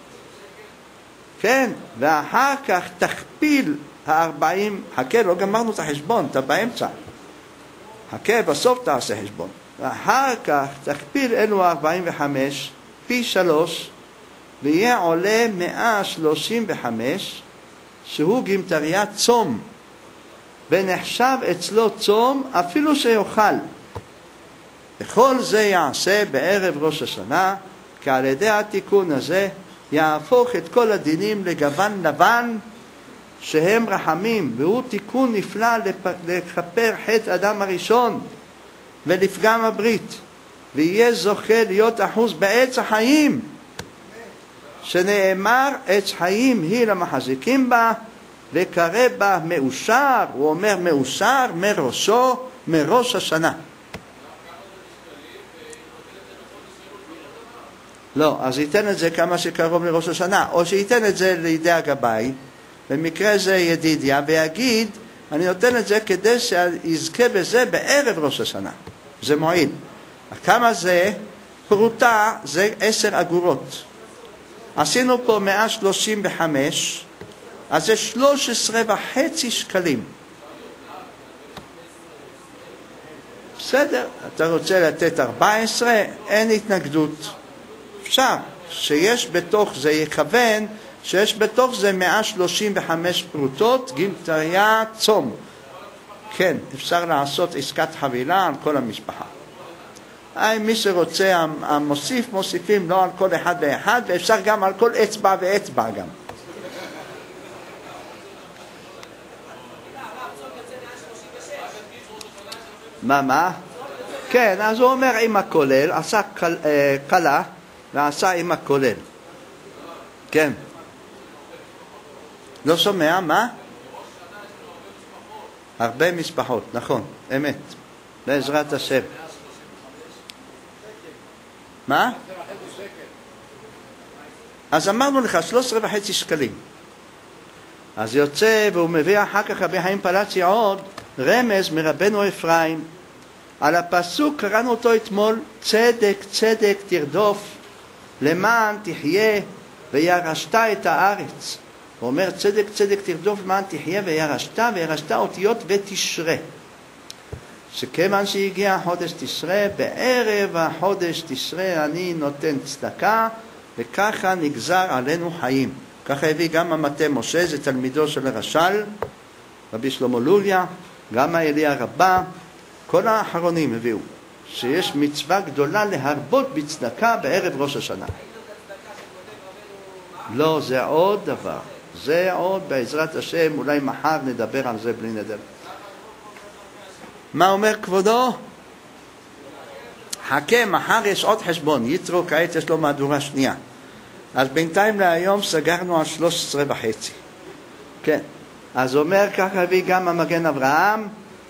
כן, ואחר כך תכפיל 40, חכה, לא גמרנו את החשבון, אתה באמצע. חכה, בסוף תעשה חשבון. ואחר כך תכפיל אלו 45 פי 3, ויהיה עולה 135, שהוא גמטריה צום, ונחשב אצלו צום אפילו שיאכל. וכל זה יעשה בערב ראש השנה, כי על ידי התיקון הזה יהפוך את כל הדינים לגוון לבן, שהם רחמים, והוא תיקון נפלא לכפר חטא אדם הראשון ולפגם הברית, ויהיה זוכה להיות אחוז בעץ החיים, שנאמר עץ חיים היא למחזיקים בה, וקרא בה מאושר. הוא אומר מאושר מראשו, מראש השנה. לא, אז ייתן את זה כמה שקרוב לראש השנה, או שייתן את זה לידי הגבאי, במקרה זה ידידיה, ויגיד, אני נותן את זה כדי שיזכה בזה בערב ראש השנה. זה מועיל. כמה זה? פרוטה זה 10 אגורות. עשינו פה 135, אז זה 13.5 שקלים. בסדר, אתה רוצה לתת 14, אין התנגדות. אפשר, שיש בתוך זה יכוון, שיש בתוך זה 135 פרוטות, גמטריה צום. כן, אפשר לעשות עסקת חבילה על כל המשפחה. מי שרוצה, מוסיפים לא על כל אחד ואחד, ואפשר גם על כל אצבע ואצבע גם. מה? כן, אז הוא אומר עם הכולל, עשה קלה, ועשה עם הכולל. כן. לא שומע, מה? הרבה משפחות, נכון, אמת. בעזרת השם. מה? אז אמרנו לך 13.5 שקלים. אז יוצא, והוא מביא אחר כך רבי חיים פלאצ'י עוד רמז מרבנו אפרים. על הפסוק קראנו אותו אתמול, צדק צדק תרדוף למען תחיה וירשת את הארץ. הוא אומר צדק צדק תרדוף למען תחיה וירשת אותיות ותשרה. שכיוון שהגיע חודש תשרה, בערב החודש תשרה אני נותן צדקה, וככה נגזר עלינו חיים. ככה הביא גם המטה משה, זה תלמידו של הרש"ל, רבי שלמה לוליה, גם האליה רבה, כל האחרונים הביאו, שיש מצווה גדולה להרבות בצדקה בערב ראש השנה. לא, זה עוד דבר. זה עוד בעזרת השם, אולי מחר נדבר על זה בלי נדר. מה אומר כבודו? חכה, מחר יש עוד חשבון. יתרו כעת יש לו מהדורה שנייה. אז בינתיים להיום סגרנו על 13.5. כן. אז אומר ככה הביא גם המגן אברהם,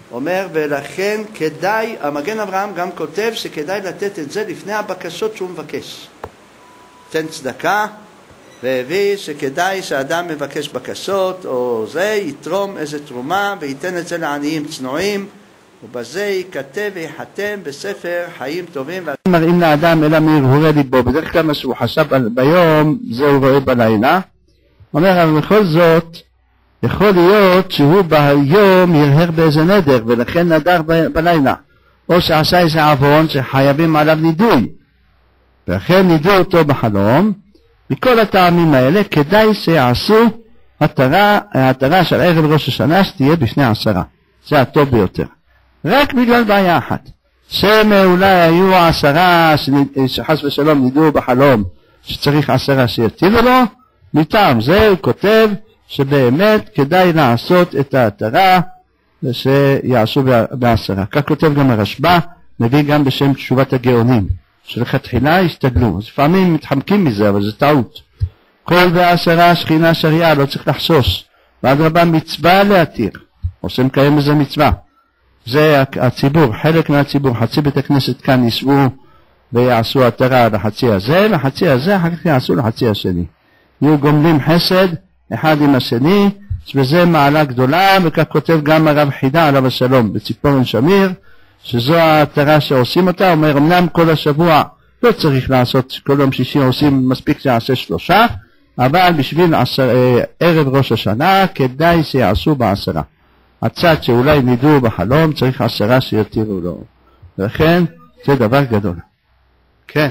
אומר, ולכן כדאי, המגן אברהם גם כותב שכדאי לתת את זה לפני הבקשות שהוא מבקש. תן צדקה, והביא שכדאי שאדם מבקש בקשות, או זה, יתרום איזה תרומה, וייתן את זה לעניים צנועים, ובזה ייכתב ויחתם בספר חיים טובים. מראים לאדם אלא מהרהורי ליבו, בדרך כלל מה שהוא חשב ביום, זה הוא רואה בלילה. אומר, אבל בכל זאת, יכול להיות שהוא ביום ירהר באיזה נדר, ולכן נדר בלילה. או שעשה איזה עוון שחייבים עליו נידוי, ולכן נידו אותו בחלום. מכל הטעמים האלה כדאי שיעשו התרה של ערב ראש השנה שתהיה בפני 10. זה הטוב ביותר. רק בגלל בעיה אחת, שאולי היו 10 שחס ושלום נידו בחלום שצריך 10 שיתילו לו, מטעם זה הוא כותב שבאמת כדאי לעשות את ההתרה שיעשו ב10. כך כותב גם הרשב"א, מביא גם בשם תשובת הגאונים, שלכתחילה הסתגלו. אז לפעמים מתחמקים מזה, אבל זה טעות. כל ב10 שכינה שריעה, לא צריך לחשוש. ואדרבה מצווה להתיר, עושים קיים בזה מצווה. זה הציבור, חלק מהציבור, חצי בית הכנסת כאן ישבו ויעשו התרה לחצי הזה, לחצי הזה, אחר כך יעשו לחצי השני. יהיו גומלים חסד אחד עם השני, וזה מעלה גדולה, וכך כותב גם הרב חידה עליו השלום בציפורן שמיר, שזו ההתרה שעושים אותה. אומר, אמנם כל השבוע לא צריך לעשות, כל יום שישי עושים, מספיק שיעשה 3, אבל בשביל ערב ראש השנה כדאי שיעשו ב10. הצד שאולי נידו בחלום צריך 10 שיתירו לו, ולכן זה דבר גדול. כן.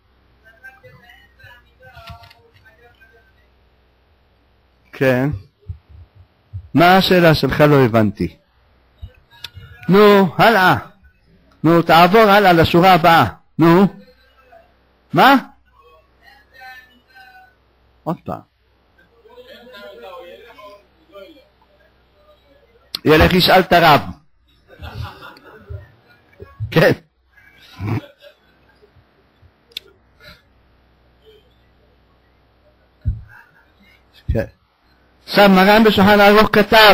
כן. מה השאלה שלך? לא הבנתי. נו, הלאה. נו, תעבור הלאה לשורה הבאה. נו. מה? עוד פעם. ילך ישאל את הרב. כן. כן. עכשיו מרן בשולחן ערוך כתב,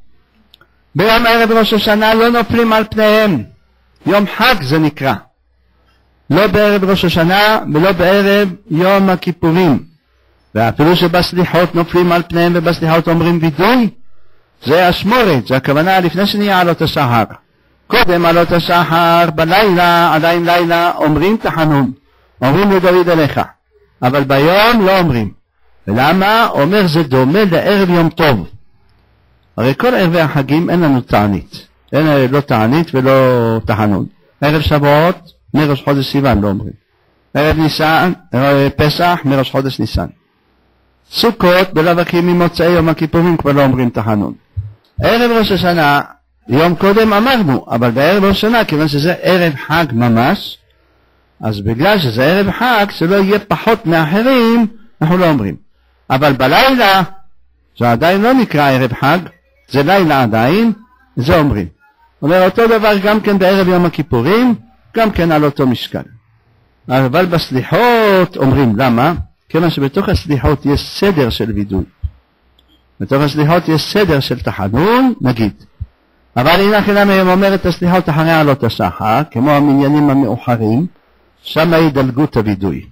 ביום ערב ראש השנה לא נופלים על פניהם, יום חג זה נקרא, לא בערב ראש השנה ולא בערב יום הכיפורים, ואפילו שבסליחות נופלים על פניהם ובסליחות אומרים וידוי, זה השמורת, זה הכוונה לפני שנהיה עלות השחר. קודם עלות השחר בלילה, עדיין לילה, אומרים תחנון, אומרים לדוד אליך, אבל ביום לא אומרים. ולמה? אומר זה דומה לערב יום טוב. הרי כל ערבי החגים אין לנו תענית, אין לא תענית ולא תחנון. ערב שבועות מראש חודש סיוון לא אומרים, ערב ניסן, פסח מראש חודש ניסן. סוכות בלבקים ממוצאי יום הכיפורים כבר לא אומרים תחנון. ערב ראש השנה יום קודם אמרנו, אבל בערב ראש השנה כיוון שזה ערב חג ממש, אז בגלל שזה ערב חג שלא יהיה פחות מאחרים אנחנו לא אומרים. אבל בלילה זה עדיין לא נקרא ערב חג, זה לילה עדיין, זה אומרים. אומר אותו דבר גם כן בערב יום הכיפורים, גם כן על אותו משקל. אבל בסליחות אומרים, למה? כיוון שבתוך הסליחות יש סדר של וידוי, בתוך הסליחות יש סדר של תחנון נגיד, אבל הנה חינם היום אומר את הסליחות אחרי עלות השחר, כמו המניינים המאוחרים, שם ידלגו את הוידוי.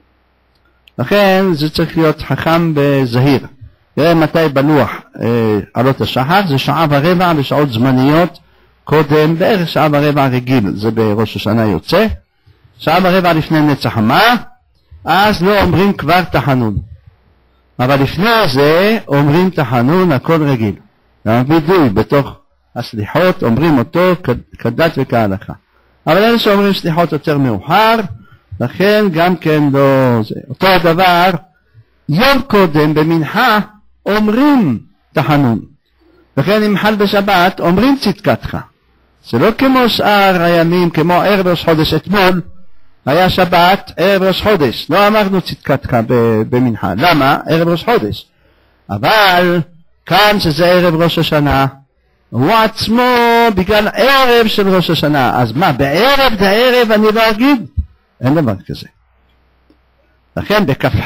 לכן זה צריך להיות חכם וזהיר. יראה מתי בלוח עלות השחר, זה 1:15 בשעות זמניות, קודם בערך 1:15 רגיל, זה בראש השנה יוצא, 1:15 לפני נצח המה, אז לא אומרים כבר תחנון. אבל לפני זה אומרים תחנון הכל רגיל. גם וידוי בתוך הסליחות אומרים אותו כדת וכהלכה. אבל אלה שאומרים סליחות יותר מאוחר, לכן גם כן לא זה. אותו הדבר, יום קודם במנחה אומרים תחנון. לכן אם חל בשבת אומרים צדקתך. זה לא כמו שאר הימים, כמו ערב ראש חודש אתמול, היה שבת, ערב ראש חודש, לא אמרנו צדקתך במנחה. למה? ערב ראש חודש. אבל כאן שזה ערב ראש השנה, הוא עצמו בגלל ערב של ראש השנה. אז מה, בערב אני לא אגיד? אין דבר כזה. לכן בכ"ח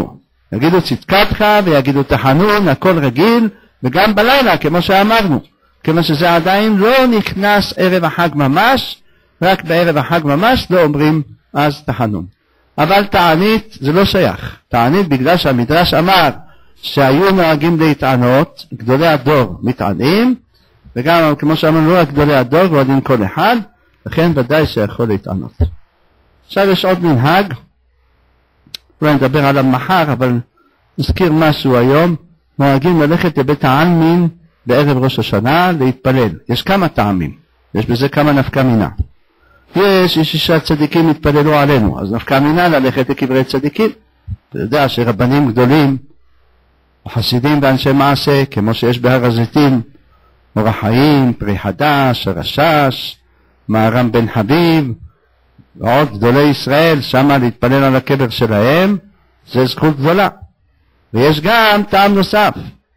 יגידו צדקתך ויגידו תחנון, הכל רגיל, וגם בלילה כמו שאמרנו. כיוון שזה עדיין לא נכנס ערב החג ממש, רק בערב החג ממש לא אומרים אז תחנון. אבל תענית זה לא שייך. תענית בגלל שהמדרש אמר שהיו נוהגים להתענות, גדולי הדור מתענים, וגם כמו שאמרנו לא רק גדולי הדור, ועודים כל אחד, לכן ודאי שיכול להתענות. עכשיו יש עוד מנהג, אולי נדבר עליו מחר, אבל נזכיר משהו היום, נוהגים ללכת לבית העלמין בערב ראש השנה להתפלל. יש כמה טעמים, יש בזה כמה נפקא מינה. יש שישה צדיקים התפללו עלינו, אז נפקא מינה ללכת לקברי צדיקים. אתה יודע שרבנים גדולים, חסידים ואנשי מעשה, כמו שיש בהר הזיתים, אור החיים, פרי חדש, הרשש, מהר"ם בן חביב, ועוד גדולי ישראל, שמה להתפלל על הקבר שלהם, זה זכות גדולה. ויש גם טעם נוסף,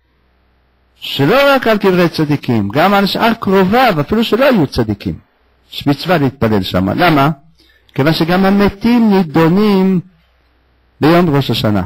שלא רק על קברי צדיקים, גם על שאר קרוביו, אפילו שלא היו צדיקים. יש מצווה להתפלל שם. למה? כיוון שגם המתים נידונים ביום ראש השנה.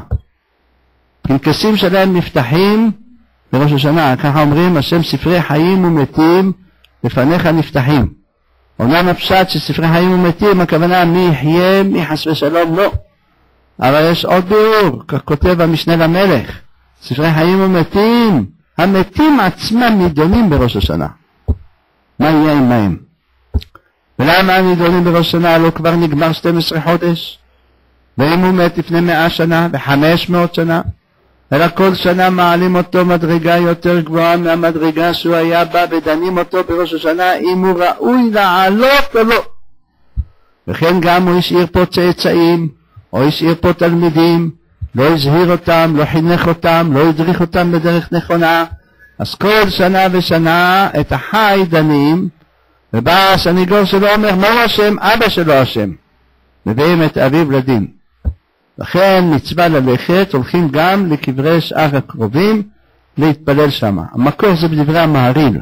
פנקסים שלהם נפתחים בראש השנה. ככה אומרים, השם ספרי חיים ומתים לפניך נפתחים. אומנם הפשט שספרי חיים ומתים, הכוונה מי יחיה, מי חס ושלום, לא. אבל יש עוד ביאור, כך כותב המשנה למלך. ספרי חיים ומתים, המתים עצמם נידונים בראש השנה. מה יהיה עמהם? ולמה הנידונים בראש השנה? לא כבר נגמר 12 חודש? ואם הוא מת לפני 100 שנה ו500 שנה? אלא כל שנה מעלים אותו מדרגה יותר גבוהה מהמדרגה שהוא היה בה, ודנים אותו בראש השנה אם הוא ראוי לעלות או לא. וכן גם הוא השאיר פה צאצאים, או השאיר פה תלמידים, לא הזהיר אותם, לא חינך אותם, לא הדריך אותם בדרך נכונה. אז כל שנה ושנה את החי דנים, ובא הסניגור שלו אומר, מה הוא השם? אבא שלו השם. מביאים את אביו לדין. לכן מצווה ללכת, הולכים גם לקברי שאר הקרובים להתפלל שם. המקור זה בדברי המהרי"ל.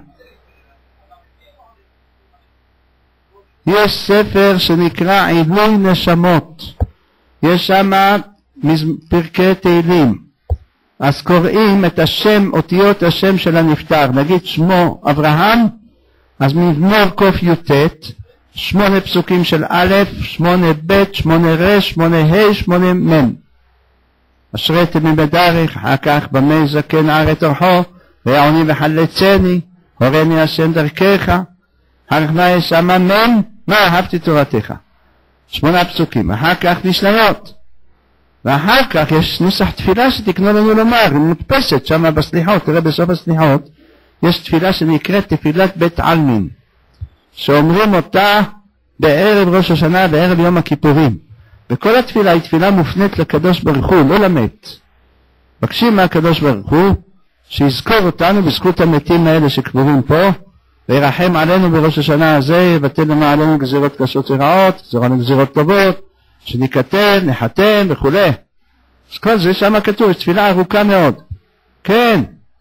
יש ספר שנקרא עילוי נשמות. יש שם פרקי תהילים. אז קוראים את השם, אותיות השם של הנפטר. נגיד שמו אברהם, אז מזמור ק"ט, 8 פסוקים של א', 8 ב', 8 ר', 8 ה', 8 מ'. אשרי תמים בדרך, אחר כך במי זקן ארץ אורחו, ויעוני וחלצני, הורני השם דרכך, אחר כך מה יש שם מ', מה אהבתי תורתך. 8 פסוקים, אחר כך נשליות. ואחר כך יש נוסח תפילה שתקנו לנו לומר, היא מודפסת שם בסליחות, תראה בסוף הסליחות, יש תפילה שנקראת תפילת בית עלמין, שאומרים אותה בערב ראש השנה, בערב יום הכיפורים. וכל התפילה היא תפילה מופנית לקדוש ברוך הוא, לא למת. מבקשים מהקדוש ברוך הוא שיזכור אותנו בזכות המתים האלה שקבורים פה, וירחם עלינו בראש השנה הזה, יבטל לנו עלינו גזירות קשות ורעות, גזירות לנו גזירות טובות, שנקטל, נחתם וכו'. אז כל זה שם כתוב, יש תפילה ארוכה מאוד. כן.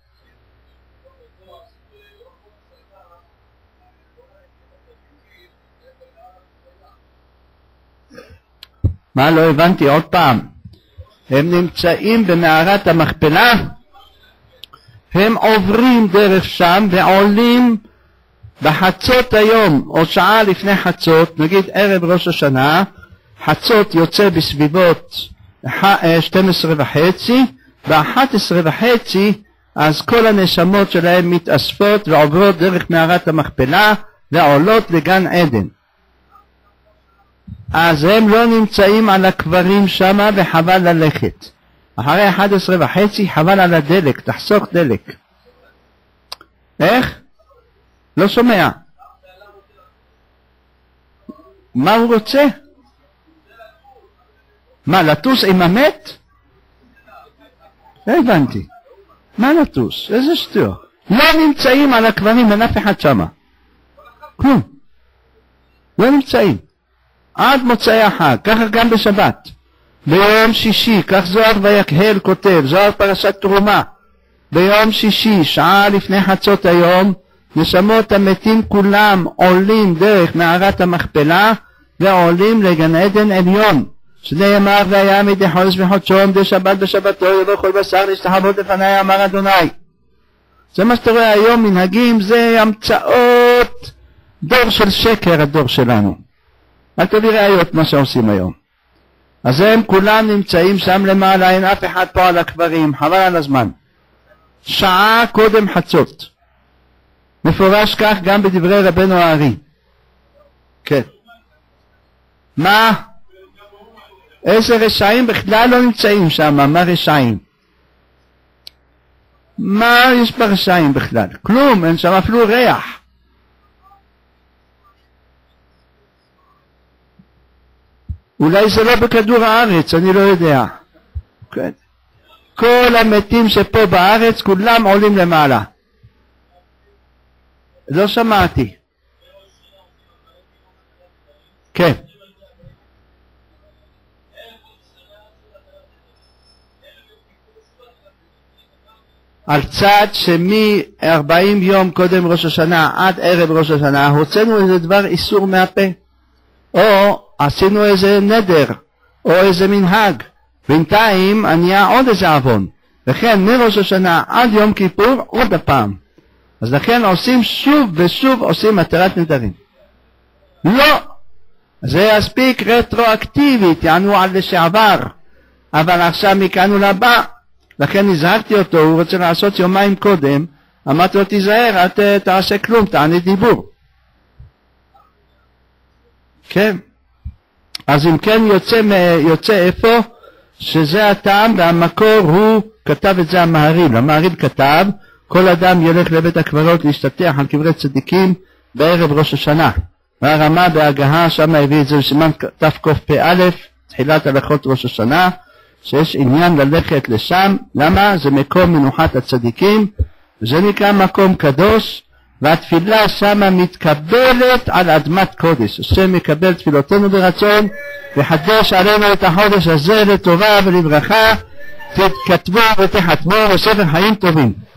מה לא הבנתי עוד פעם? הם נמצאים במערת המכפלה, הם עוברים דרך שם ועולים בחצות היום או שעה לפני חצות, נגיד ערב ראש השנה, חצות יוצא בסביבות 12:30, ב-11:30 אז כל הנשמות שלהם מתאספות ועוברות דרך מערת המכפלה ועולות לגן עדן. אז הם לא נמצאים על הקברים שם וחבל ללכת. אחרי 11:30 חבל על הדלק, תחסוך דלק. איך? לא שומע. מה הוא רוצה? מה, לטוס עם המת? לא הבנתי. מה לטוס? איזה שטויות. לא נמצאים על הקברים, אין אף אחד שמה. כלום. לא נמצאים. עד מוצאי החג, ככה גם בשבת. ביום שישי, כך זוהר ויקהל כותב, זוהר פרשת תרומה. ביום שישי, שעה לפני חצות היום, נשמות המתים כולם עולים דרך מערת המכפלה, ועולים לגן עדן עליון. שנאמר והיה מדי חודש בחודשו, מדי שבת בשבתו, יבוא כל בשר להשתחוות לפני, אמר אדוני. זה מה שאתה רואה היום, מנהגים זה המצאות, דור של שקר הדור שלנו. אל תביא ראיות מה שעושים היום. אז הם כולם נמצאים שם למעלה, אין אף אחד פה על הקברים, חבל על הזמן. שעה קודם חצות. מפורש כך גם בדברי רבנו הארי. כן. מה? איזה רשעים בכלל לא נמצאים שם, מה רשעים? מה יש ברשעים בכלל? כלום, אין שם אפילו ריח. אולי זה לא בכדור הארץ, אני לא יודע. כן. כל המתים שפה בארץ, כולם עולים למעלה. לא שמעתי. כן. על צד שמ-40 יום קודם ראש השנה עד ערב ראש השנה הוצאנו איזה דבר איסור מהפה, או עשינו איזה נדר, או איזה מנהג. בינתיים נהיה עוד איזה עוון, וכן מראש השנה עד יום כיפור עוד הפעם. אז לכן עושים שוב ושוב עושים התרת נדרים. לא, זה יספיק רטרואקטיבית, יענו על לשעבר, אבל עכשיו מכאן ולבא. לכן נזהרתי אותו, הוא רוצה לעשות יומיים קודם, אמרתי לו תיזהר, אל תעשה כלום, תענה דיבור. כן. אז אם כן יוצא איפה? שזה הטעם, והמקור הוא כתב את זה המהרי"ל. המהרי"ל כתב, כל אדם ילך לבית הקברות להשתטח על קברי צדיקים בערב ראש השנה. והרמה בהגהה שם הביא את זה בסימן תקפ"א, תחילת הלכות ראש השנה, שיש עניין ללכת לשם. למה? זה מקום מנוחת הצדיקים, וזה נקרא מקום קדוש, והתפילה שמה מתקבלת על אדמת קודש. השם מקבל תפילותינו ברצון, וחדש עלינו את החודש הזה לטובה ולברכה, תתכתבו ותחתמו בספר חיים טובים.